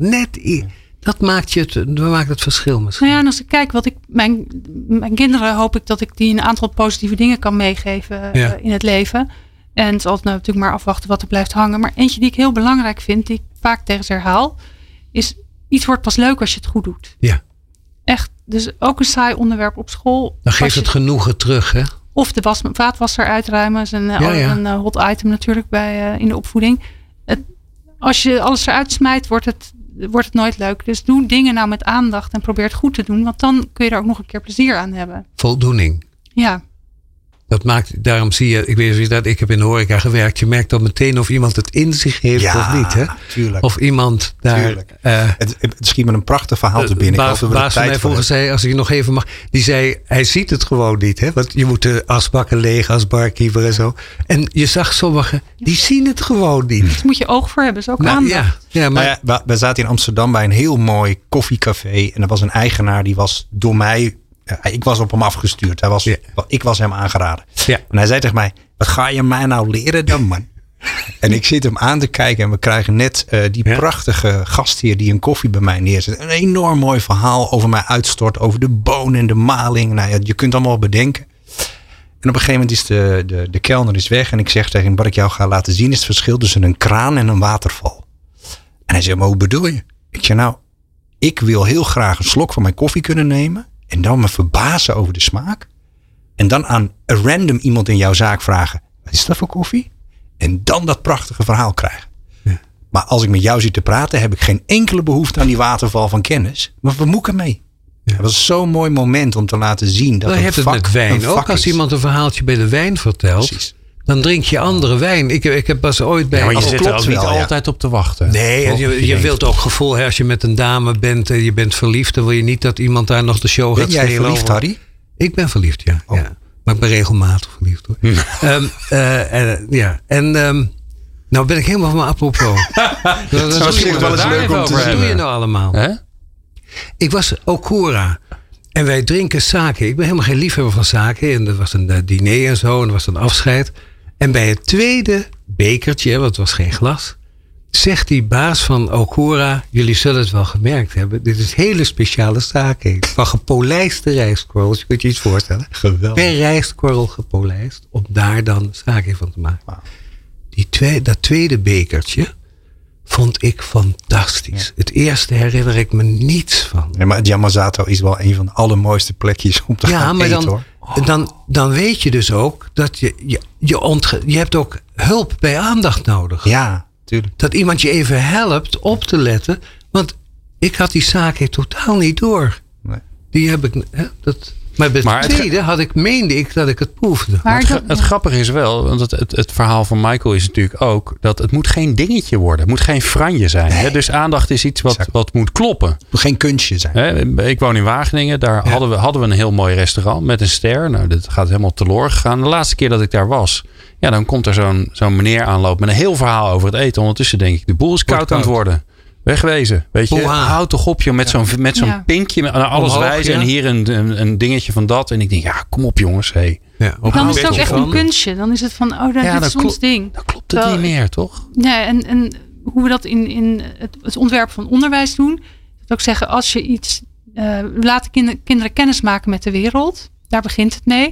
Dat maakt het verschil misschien. Nou ja, en als ik kijk wat mijn kinderen hoop ik dat ik die een aantal positieve dingen kan meegeven in het leven. En het is altijd natuurlijk maar afwachten wat er blijft hangen. Maar eentje die ik heel belangrijk vind, die ik vaak tegen ze herhaal, is iets wordt pas leuk als je het goed doet. Ja. Echt, dus ook een saai onderwerp op school. Dan geeft het genoegen terug, hè? Of de vaatwasser uitruimen is een hot item natuurlijk in de opvoeding. Als je alles eruit smijt, wordt het nooit leuk. Dus doe dingen nou met aandacht en probeer het goed te doen. Want dan kun je er ook nog een keer plezier aan hebben. Voldoening. Ja. Daarom zie je, ik weet niet dat ik heb in de horeca gewerkt. Je merkt dan meteen of iemand het in zich heeft of niet. Hè? Tuurlijk. Of iemand daar. Het schiet me een prachtig verhaal te binnen. Baas van mij vroeger zei, als ik nog even mag. Die zei, hij ziet het gewoon niet. Hè? Want je moet de asbakken leeg als barkeeper en zo. En je zag sommigen, die zien het gewoon niet. Daar moet je oog voor hebben. Is ook aandacht. We zaten in Amsterdam bij een heel mooi koffiecafé. En er was een eigenaar die was door mij. Ik was op hem afgestuurd. Ik was hem aangeraden. Ja. En hij zei tegen mij, wat ga je mij nou leren dan, man? En ik zit hem aan te kijken en we krijgen net die prachtige gastheer die een koffie bij mij neerzet. Een enorm mooi verhaal over mij uitstort. Over de bonen en de maling. Nou ja, je kunt allemaal bedenken. En op een gegeven moment is de kelner is weg. En ik zeg tegen hem, wat ik jou ga laten zien is het verschil tussen een kraan en een waterval. En hij zegt, maar hoe bedoel je? Ik zeg, nou, ik wil heel graag een slok van mijn koffie kunnen nemen. En dan me verbazen over de smaak. En dan aan een random iemand in jouw zaak vragen. Wat is dat voor koffie? En dan dat prachtige verhaal krijgen. Ja. Maar als ik met jou zit te praten. Heb ik geen enkele behoefte aan die waterval van kennis. Maar wat moet ik ermee? Ja. Dat was zo'n mooi moment om te laten zien. Dat je hebt het met wijn ook. Als iemand een verhaaltje bij de wijn vertelt. Precies. Dan drink je andere wijn. Ik heb pas ooit bij... maar je zit er ook niet altijd op te wachten. Nee, je wilt ook gevoel. Hè, als je met een dame bent en je bent verliefd. Dan wil je niet dat iemand daar nog de show gaat stelen. Ben jij verliefd, Harry? Ik ben verliefd, ja. Oh. Ja. Maar ik ben regelmatig verliefd, hoor. Nou ben ik helemaal van mijn apropos. Dat is misschien wel eens leuk om te zien. Wat doe je nou allemaal? Ik was Okura. En wij drinken sake. Ik ben helemaal geen liefhebber van sake. En er was een diner en zo. En er was een afscheid. En bij het tweede bekertje, want het was geen glas, zegt die baas van Okura, jullie zullen het wel gemerkt hebben, dit is hele speciale sake. Van gepolijste rijstkorrels. Je kunt je iets voorstellen. Geweldig. Per rijstkorrel gepolijst. Om daar dan sake van te maken. Wow. Dat tweede bekertje vond ik fantastisch. Ja. Het eerste herinner ik me niets van. Ja, maar het Yamazato is wel een van de allermooiste plekjes om te gaan eten, hoor. Dan weet je dus ook dat je hebt ook hulp bij aandacht nodig. Ja, tuurlijk. Dat iemand je even helpt op te letten. Want ik had die sake totaal niet door. Nee. Die heb ik... Maar bij het tweede meende ik dat ik het proefde. Maar het grappige is wel, want het verhaal van Michael is natuurlijk ook dat het moet geen dingetje worden. Het moet geen franje zijn. Nee. Hè? Dus aandacht is iets wat moet kloppen. Het moet geen kunstje zijn. Hè? Ik woon in Wageningen. Daar hadden we een heel mooi restaurant met een ster. Nou, dat gaat helemaal teloor gegaan. De laatste keer dat ik daar was, dan komt er zo'n meneer aanlopen met een heel verhaal over het eten. Ondertussen denk ik, de boel is koud aan het worden. Wegwezen, weet je. Houd toch op, joh, met zo'n pinkje naar alles wijzen. En hier een dingetje van dat. En ik denk, kom op jongens. Hey. Ja, dan is het ook echt een kunstje. Dan is het van, dit is ons ding. Dan klopt het niet meer, toch? Nee, en hoe we dat in het ontwerp van onderwijs doen. Dat ook zeggen, als je iets... we laten kinderen kennis maken met de wereld. Daar begint het mee.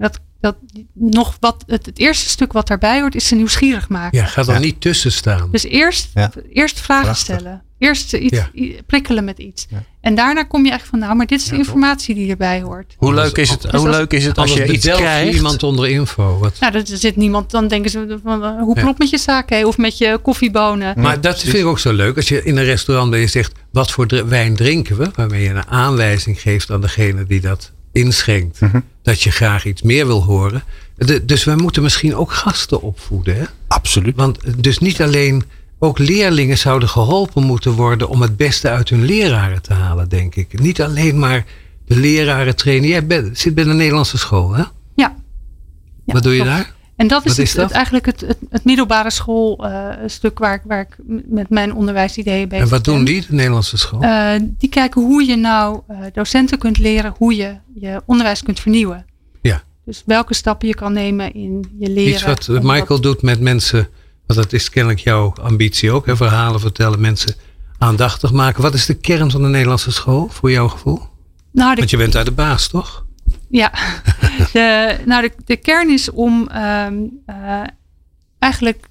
Het eerste stuk wat daarbij hoort, is ze nieuwsgierig maken. Ja, ga dan niet tussen staan. Dus eerst vragen stellen. Eerst prikkelen met iets. Ja. En daarna kom je echt van, nou, maar dit is de informatie die erbij hoort. Hoe leuk is het als je iets krijgt? Iemand onder info. Wat? Nou, er zit niemand, dan denken ze van, hoe klopt met je sake of met je koffiebonen. Maar dat vind ik ook zo leuk. Als je in een restaurant bent en je zegt, wat voor wijn drinken we? Waarmee je een aanwijzing geeft aan degene die dat inschenkt. Dat je graag iets meer wil horen. Dus wij moeten misschien ook gasten opvoeden. Hè? Absoluut. Want dus niet alleen... Ook leerlingen zouden geholpen moeten worden om het beste uit hun leraren te halen, denk ik. Niet alleen maar de leraren trainen. Jij zit bij de Nederlandse school, hè? Ja. Wat doe je daar? En dat is eigenlijk het middelbare schoolstuk waar ik met mijn onderwijsideeën bezig ben. En wat doen die, de Nederlandse school? Die kijken hoe je nou docenten kunt leren hoe je je onderwijs kunt vernieuwen. Ja. Dus welke stappen je kan nemen in je leren. Iets wat Michael doet met mensen... Want dat is kennelijk jouw ambitie ook. Hè? Verhalen vertellen, mensen aandachtig maken. Wat is de kern van de Nederlandse school voor jouw gevoel? Nou, want je bent daar de baas, toch? Ja. De kern is om eigenlijk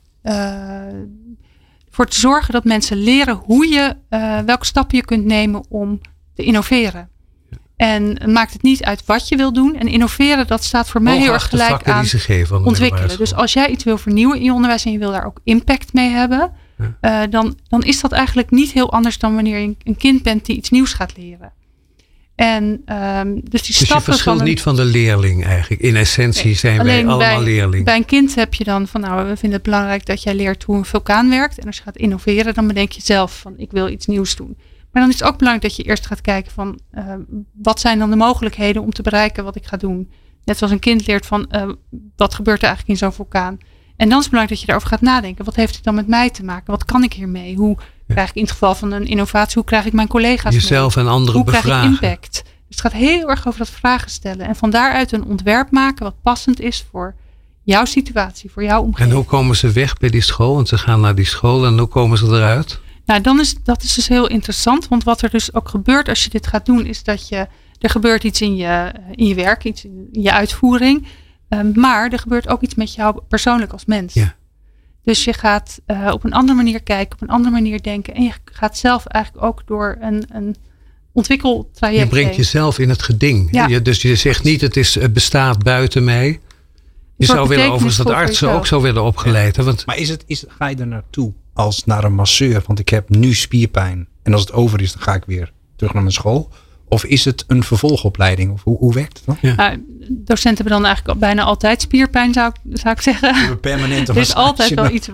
voor te zorgen dat mensen leren hoe je welke stappen je kunt nemen om te innoveren. En maakt het niet uit wat je wil doen. En innoveren, dat staat voor mij heel erg gelijk aan ontwikkelen. Dus als jij iets wil vernieuwen in je onderwijs en je wil daar ook impact mee hebben. Dan is dat eigenlijk niet heel anders dan wanneer je een kind bent die iets nieuws gaat leren. En dus die stappen je verschilt niet van de leerling eigenlijk. In essentie zijn wij allemaal leerling. Bij een kind heb je dan van we vinden het belangrijk dat jij leert hoe een vulkaan werkt. En als je gaat innoveren, dan bedenk je zelf van ik wil iets nieuws doen. Maar dan is het ook belangrijk dat je eerst gaat kijken van wat zijn dan de mogelijkheden om te bereiken wat ik ga doen. Net zoals een kind leert van wat gebeurt er eigenlijk in zo'n vulkaan. En dan is het belangrijk dat je daarover gaat nadenken. Wat heeft het dan met mij te maken? Wat kan ik hiermee? Hoe krijg ik in het geval van een innovatie, hoe krijg ik mijn collega's jezelf mee? En anderen bevragen. Hoe krijg ik impact? Dus het gaat heel erg over dat vragen stellen. En van daaruit een ontwerp maken wat passend is voor jouw situatie, voor jouw omgeving. En hoe komen ze weg bij die school? Want ze gaan naar die school en hoe komen ze eruit? Nou, dat is dus heel interessant. Want wat er dus ook gebeurt als je dit gaat doen, is dat er gebeurt iets in je werk, iets in je uitvoering. Maar er gebeurt ook iets met jou persoonlijk als mens. Ja. Dus je gaat op een andere manier kijken, op een andere manier denken. En je gaat zelf eigenlijk ook door een ontwikkeltraject. Je brengt jezelf in het geding. Ja. Dus je zegt niet het bestaat buiten mij. Je zou willen overigens dat artsen ook zo willen opgeleid. Ja. Want, maar ga je er naartoe als naar een masseur? Want ik heb nu spierpijn. En als het over is, dan ga ik weer terug naar mijn school. Of is het een vervolgopleiding? Of hoe werkt het dan? Ja. Docenten hebben dan eigenlijk bijna altijd spierpijn, zou ik zeggen. Permanente er is altijd wel iets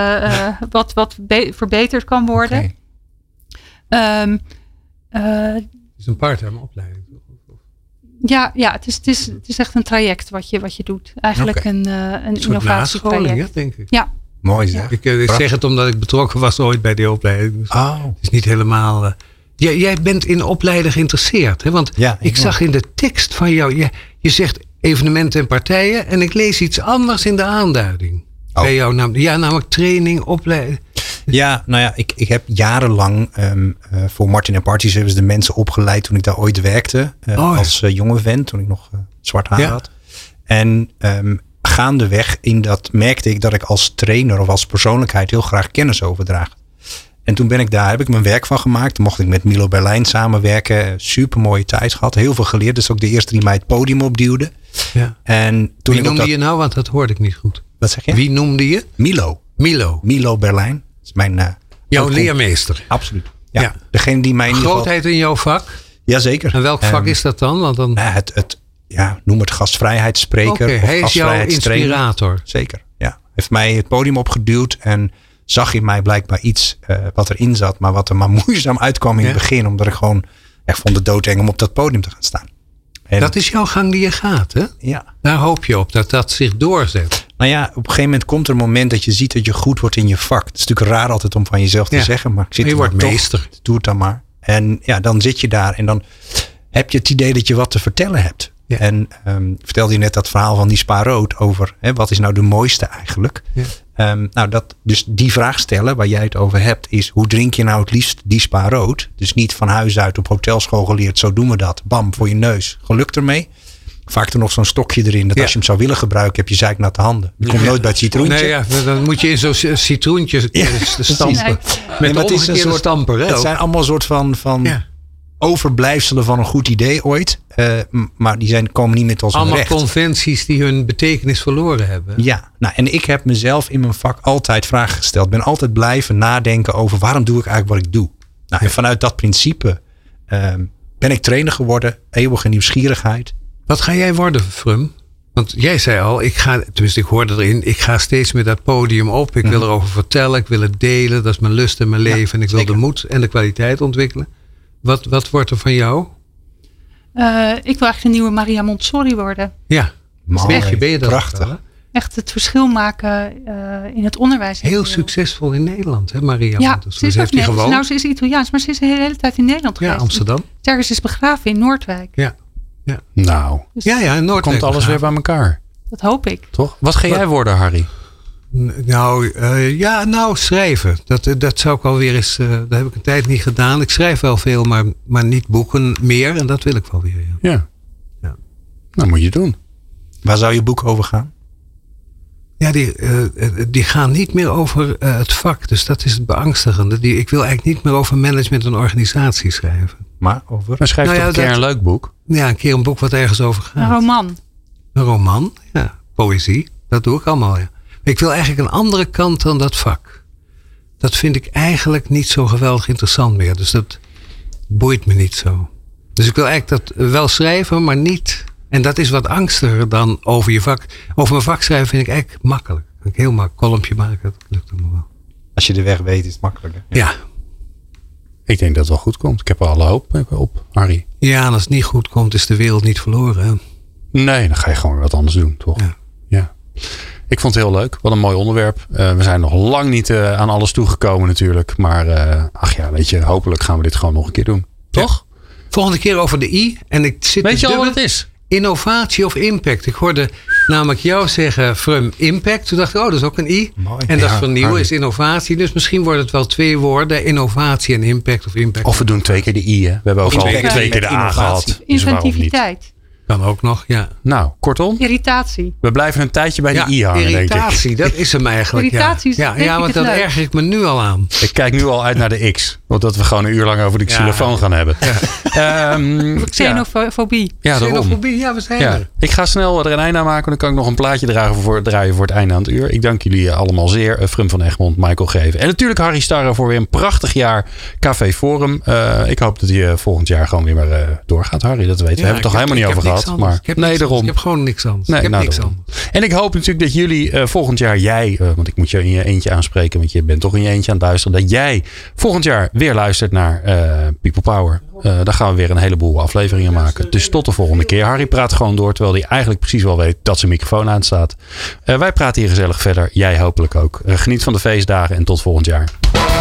wat verbeterd kan worden. Okay. Het is een part-time opleiding. Ja, het is echt een traject wat je doet. Eigenlijk een innovatietraject. Denk ik. Ja. Mooi zeg. Ik zeg het omdat ik betrokken was ooit bij die opleiding. Dus het is niet helemaal... Jij bent in opleiden geïnteresseerd. Hè? Want ik zag in de tekst van jou... Je zegt evenementen en partijen. En ik lees iets anders in de aanduiding. Bij jou namelijk training, opleiding. Ja, nou ja, ik heb jarenlang voor Martin & Parties hebben ze de mensen opgeleid toen ik daar ooit werkte. Als jonge vent, toen ik nog zwart haar had. En gaandeweg in dat merkte ik dat ik als trainer of als persoonlijkheid heel graag kennis overdraag. En toen heb ik mijn werk van gemaakt. Toen mocht ik met Milo Berlijn samenwerken. Super mooie tijd gehad. Heel veel geleerd. Dus ook de eerste die mij het podium opduwde. Ja. En toen Wie noemde je nou? Want dat hoorde ik niet goed. Wat zeg je? Wie noemde je? Milo Berlijn. Dat is mijn... jouw leermeester. Absoluut. Ja. Degene die mij grootheid in jouw vak? Jazeker. En welk vak is dat dan? Want dan... noem het gastvrijheidsspreker. Okay, hij is jouw inspirator. Zeker, ja. Heeft mij het podium opgeduwd en zag in mij blijkbaar iets wat erin zat, maar wat er maar moeizaam uitkwam in het begin, omdat ik gewoon echt vond het doodeng om op dat podium te gaan staan. En dat is jouw gang die je gaat, hè? Ja. Daar hoop je op dat zich doorzet. Nou ja, op een gegeven moment komt er een moment dat je ziet dat je goed wordt in je vak. Het is natuurlijk raar altijd om van jezelf te zeggen, maar je wordt meester. Doe het dan maar. En ja, dan zit je daar en dan heb je het idee dat je wat te vertellen hebt. Ja. En vertelde je net dat verhaal van die Spa Rood over wat is nou de mooiste eigenlijk. Ja. Dus die vraag stellen waar jij het over hebt is hoe drink je nou het liefst die Spa Rood? Dus niet van huis uit op hotelschool geleerd, zo doen we dat. Bam, voor je neus. Geluk ermee. vaak er nog zo'n stokje erin. Dat als je hem zou willen gebruiken, heb je zeiknatte handen. Je komt nooit bij het citroentje. Nee, dan moet je in zo'n citroentje stampen. Met de omgekeerde stamper. Hè, het zijn allemaal een soort van overblijfselen van een goed idee ooit. Maar die komen niet meer tot zijn recht. Allemaal conventies die hun betekenis verloren hebben. Ja, en ik heb mezelf in mijn vak altijd vragen gesteld. Ben altijd blijven nadenken over waarom doe ik eigenlijk wat ik doe. En vanuit dat principe ben ik trainer geworden. Eeuwige nieuwsgierigheid. Wat ga jij worden, Frum? Want jij zei al, ik hoorde erin, ik ga steeds meer dat podium op. Ik wil erover vertellen, ik wil het delen. Dat is mijn lust en mijn leven. En ik wil de moed en de kwaliteit ontwikkelen. Wat wordt er van jou? Ik wil eigenlijk de nieuwe Maria Montessori worden. Ja, mooi. Ben je dat? Prachtig. Wel, echt het verschil maken in het onderwijs. Heel succesvol in Nederland, hè, Maria Montessori. Ze is Italiaans, maar ze is de hele tijd in Nederland geweest. Ja, Amsterdam. Ergens is begraven in Noordwijk. Ja. Nou, dus in Noordwijk komt alles weer bij elkaar. Dat hoop ik. Toch? Wat ga jij worden, Harry? Nou, schrijven. Dat zou ik alweer eens. Dat heb ik een tijd niet gedaan. Ik schrijf wel veel, maar niet boeken meer. En dat wil ik wel weer. Ja. Nou, moet je doen. Waar zou je boek over gaan? Ja, die gaan niet meer over het vak. Dus dat is het beangstigende. Ik wil eigenlijk niet meer over management en organisatie schrijven. Maar over? Dan schrijf je een keer een leuk boek. Ja, een keer een boek wat ergens over gaat. Een roman, ja. Poëzie. Dat doe ik allemaal, ja. Ik wil eigenlijk een andere kant dan dat vak. Dat vind ik eigenlijk niet zo geweldig interessant meer. Dus dat boeit me niet zo. Dus ik wil eigenlijk dat wel schrijven, maar niet. En dat is wat angstiger dan over je vak. Over mijn vak schrijven vind ik eigenlijk makkelijk. Kan ik heel makkelijk kolompje maken, dat lukt me wel. Als je de weg weet, is het makkelijker. Ja. Ik denk dat het wel goed komt. Ik heb er alle hoop op, Harry. Ja, en als het niet goed komt, is de wereld niet verloren. Hè? Nee, dan ga je gewoon weer wat anders doen, toch? Ja. Ik vond het heel leuk. Wat een mooi onderwerp. We zijn nog lang niet aan alles toegekomen natuurlijk. Maar weet je, hopelijk gaan we dit gewoon nog een keer doen. Toch? Ja. Volgende keer over de I. En ik zit weet je al wat het is? Innovatie of impact. Ik hoorde namelijk jou zeggen Frum impact. Toen dacht ik, dat is ook een I. Mooi. En dat vernieuwen is innovatie. Dus misschien wordt het wel 2 woorden. Innovatie en impact of impact. Of we doen 2 keer de I. Hè? We hebben ook al 2 keer de A gehad. Inventiviteit. Kan ook nog, ja. Nou, kortom. Irritatie. We blijven een tijdje bij de I hangen, irritatie, denk ik. Dat is hem eigenlijk. Irritatie ja, want daar erger ik me nu al aan. Ik kijk nu al uit naar de X. Want dat we gewoon een uur lang over de xylofoon gaan hebben. Xenofobie. Ja, xenofobie, ja, we zijn er. Ik ga snel er een einde aan maken. Dan kan ik nog een plaatje draaien voor het einde aan het uur. Ik dank jullie allemaal zeer. Frum van Egmond, Michael Greven. En natuurlijk Harry Starre voor weer een prachtig jaar Café Forum. Ik hoop dat hij volgend jaar gewoon weer maar doorgaat, Harry. Dat weten we. Hebben het toch helemaal niet over gehad. Maar ik heb gewoon niks anders. En ik hoop natuurlijk dat jullie volgend jaar, want ik moet je in je eentje aanspreken, want je bent toch in je eentje aan het luisteren, dat jij volgend jaar weer luistert naar People Power. Daar gaan we weer een heleboel afleveringen maken. Dus tot de volgende keer. Harry praat gewoon door, terwijl hij eigenlijk precies wel weet dat zijn microfoon aanstaat. Wij praten hier gezellig verder. Jij hopelijk ook. Geniet van de feestdagen en tot volgend jaar.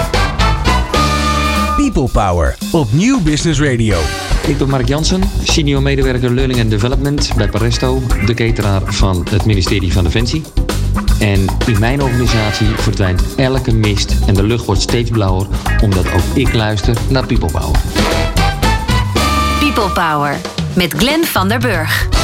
People Power op Nieuw Business Radio. Ik ben Mark Jansen, senior medewerker Learning and Development bij Paresto, de cateraar van het ministerie van Defensie. En in mijn organisatie verdwijnt elke mist en de lucht wordt steeds blauwer, omdat ook ik luister naar People Power. People Power met Glenn van der Burg.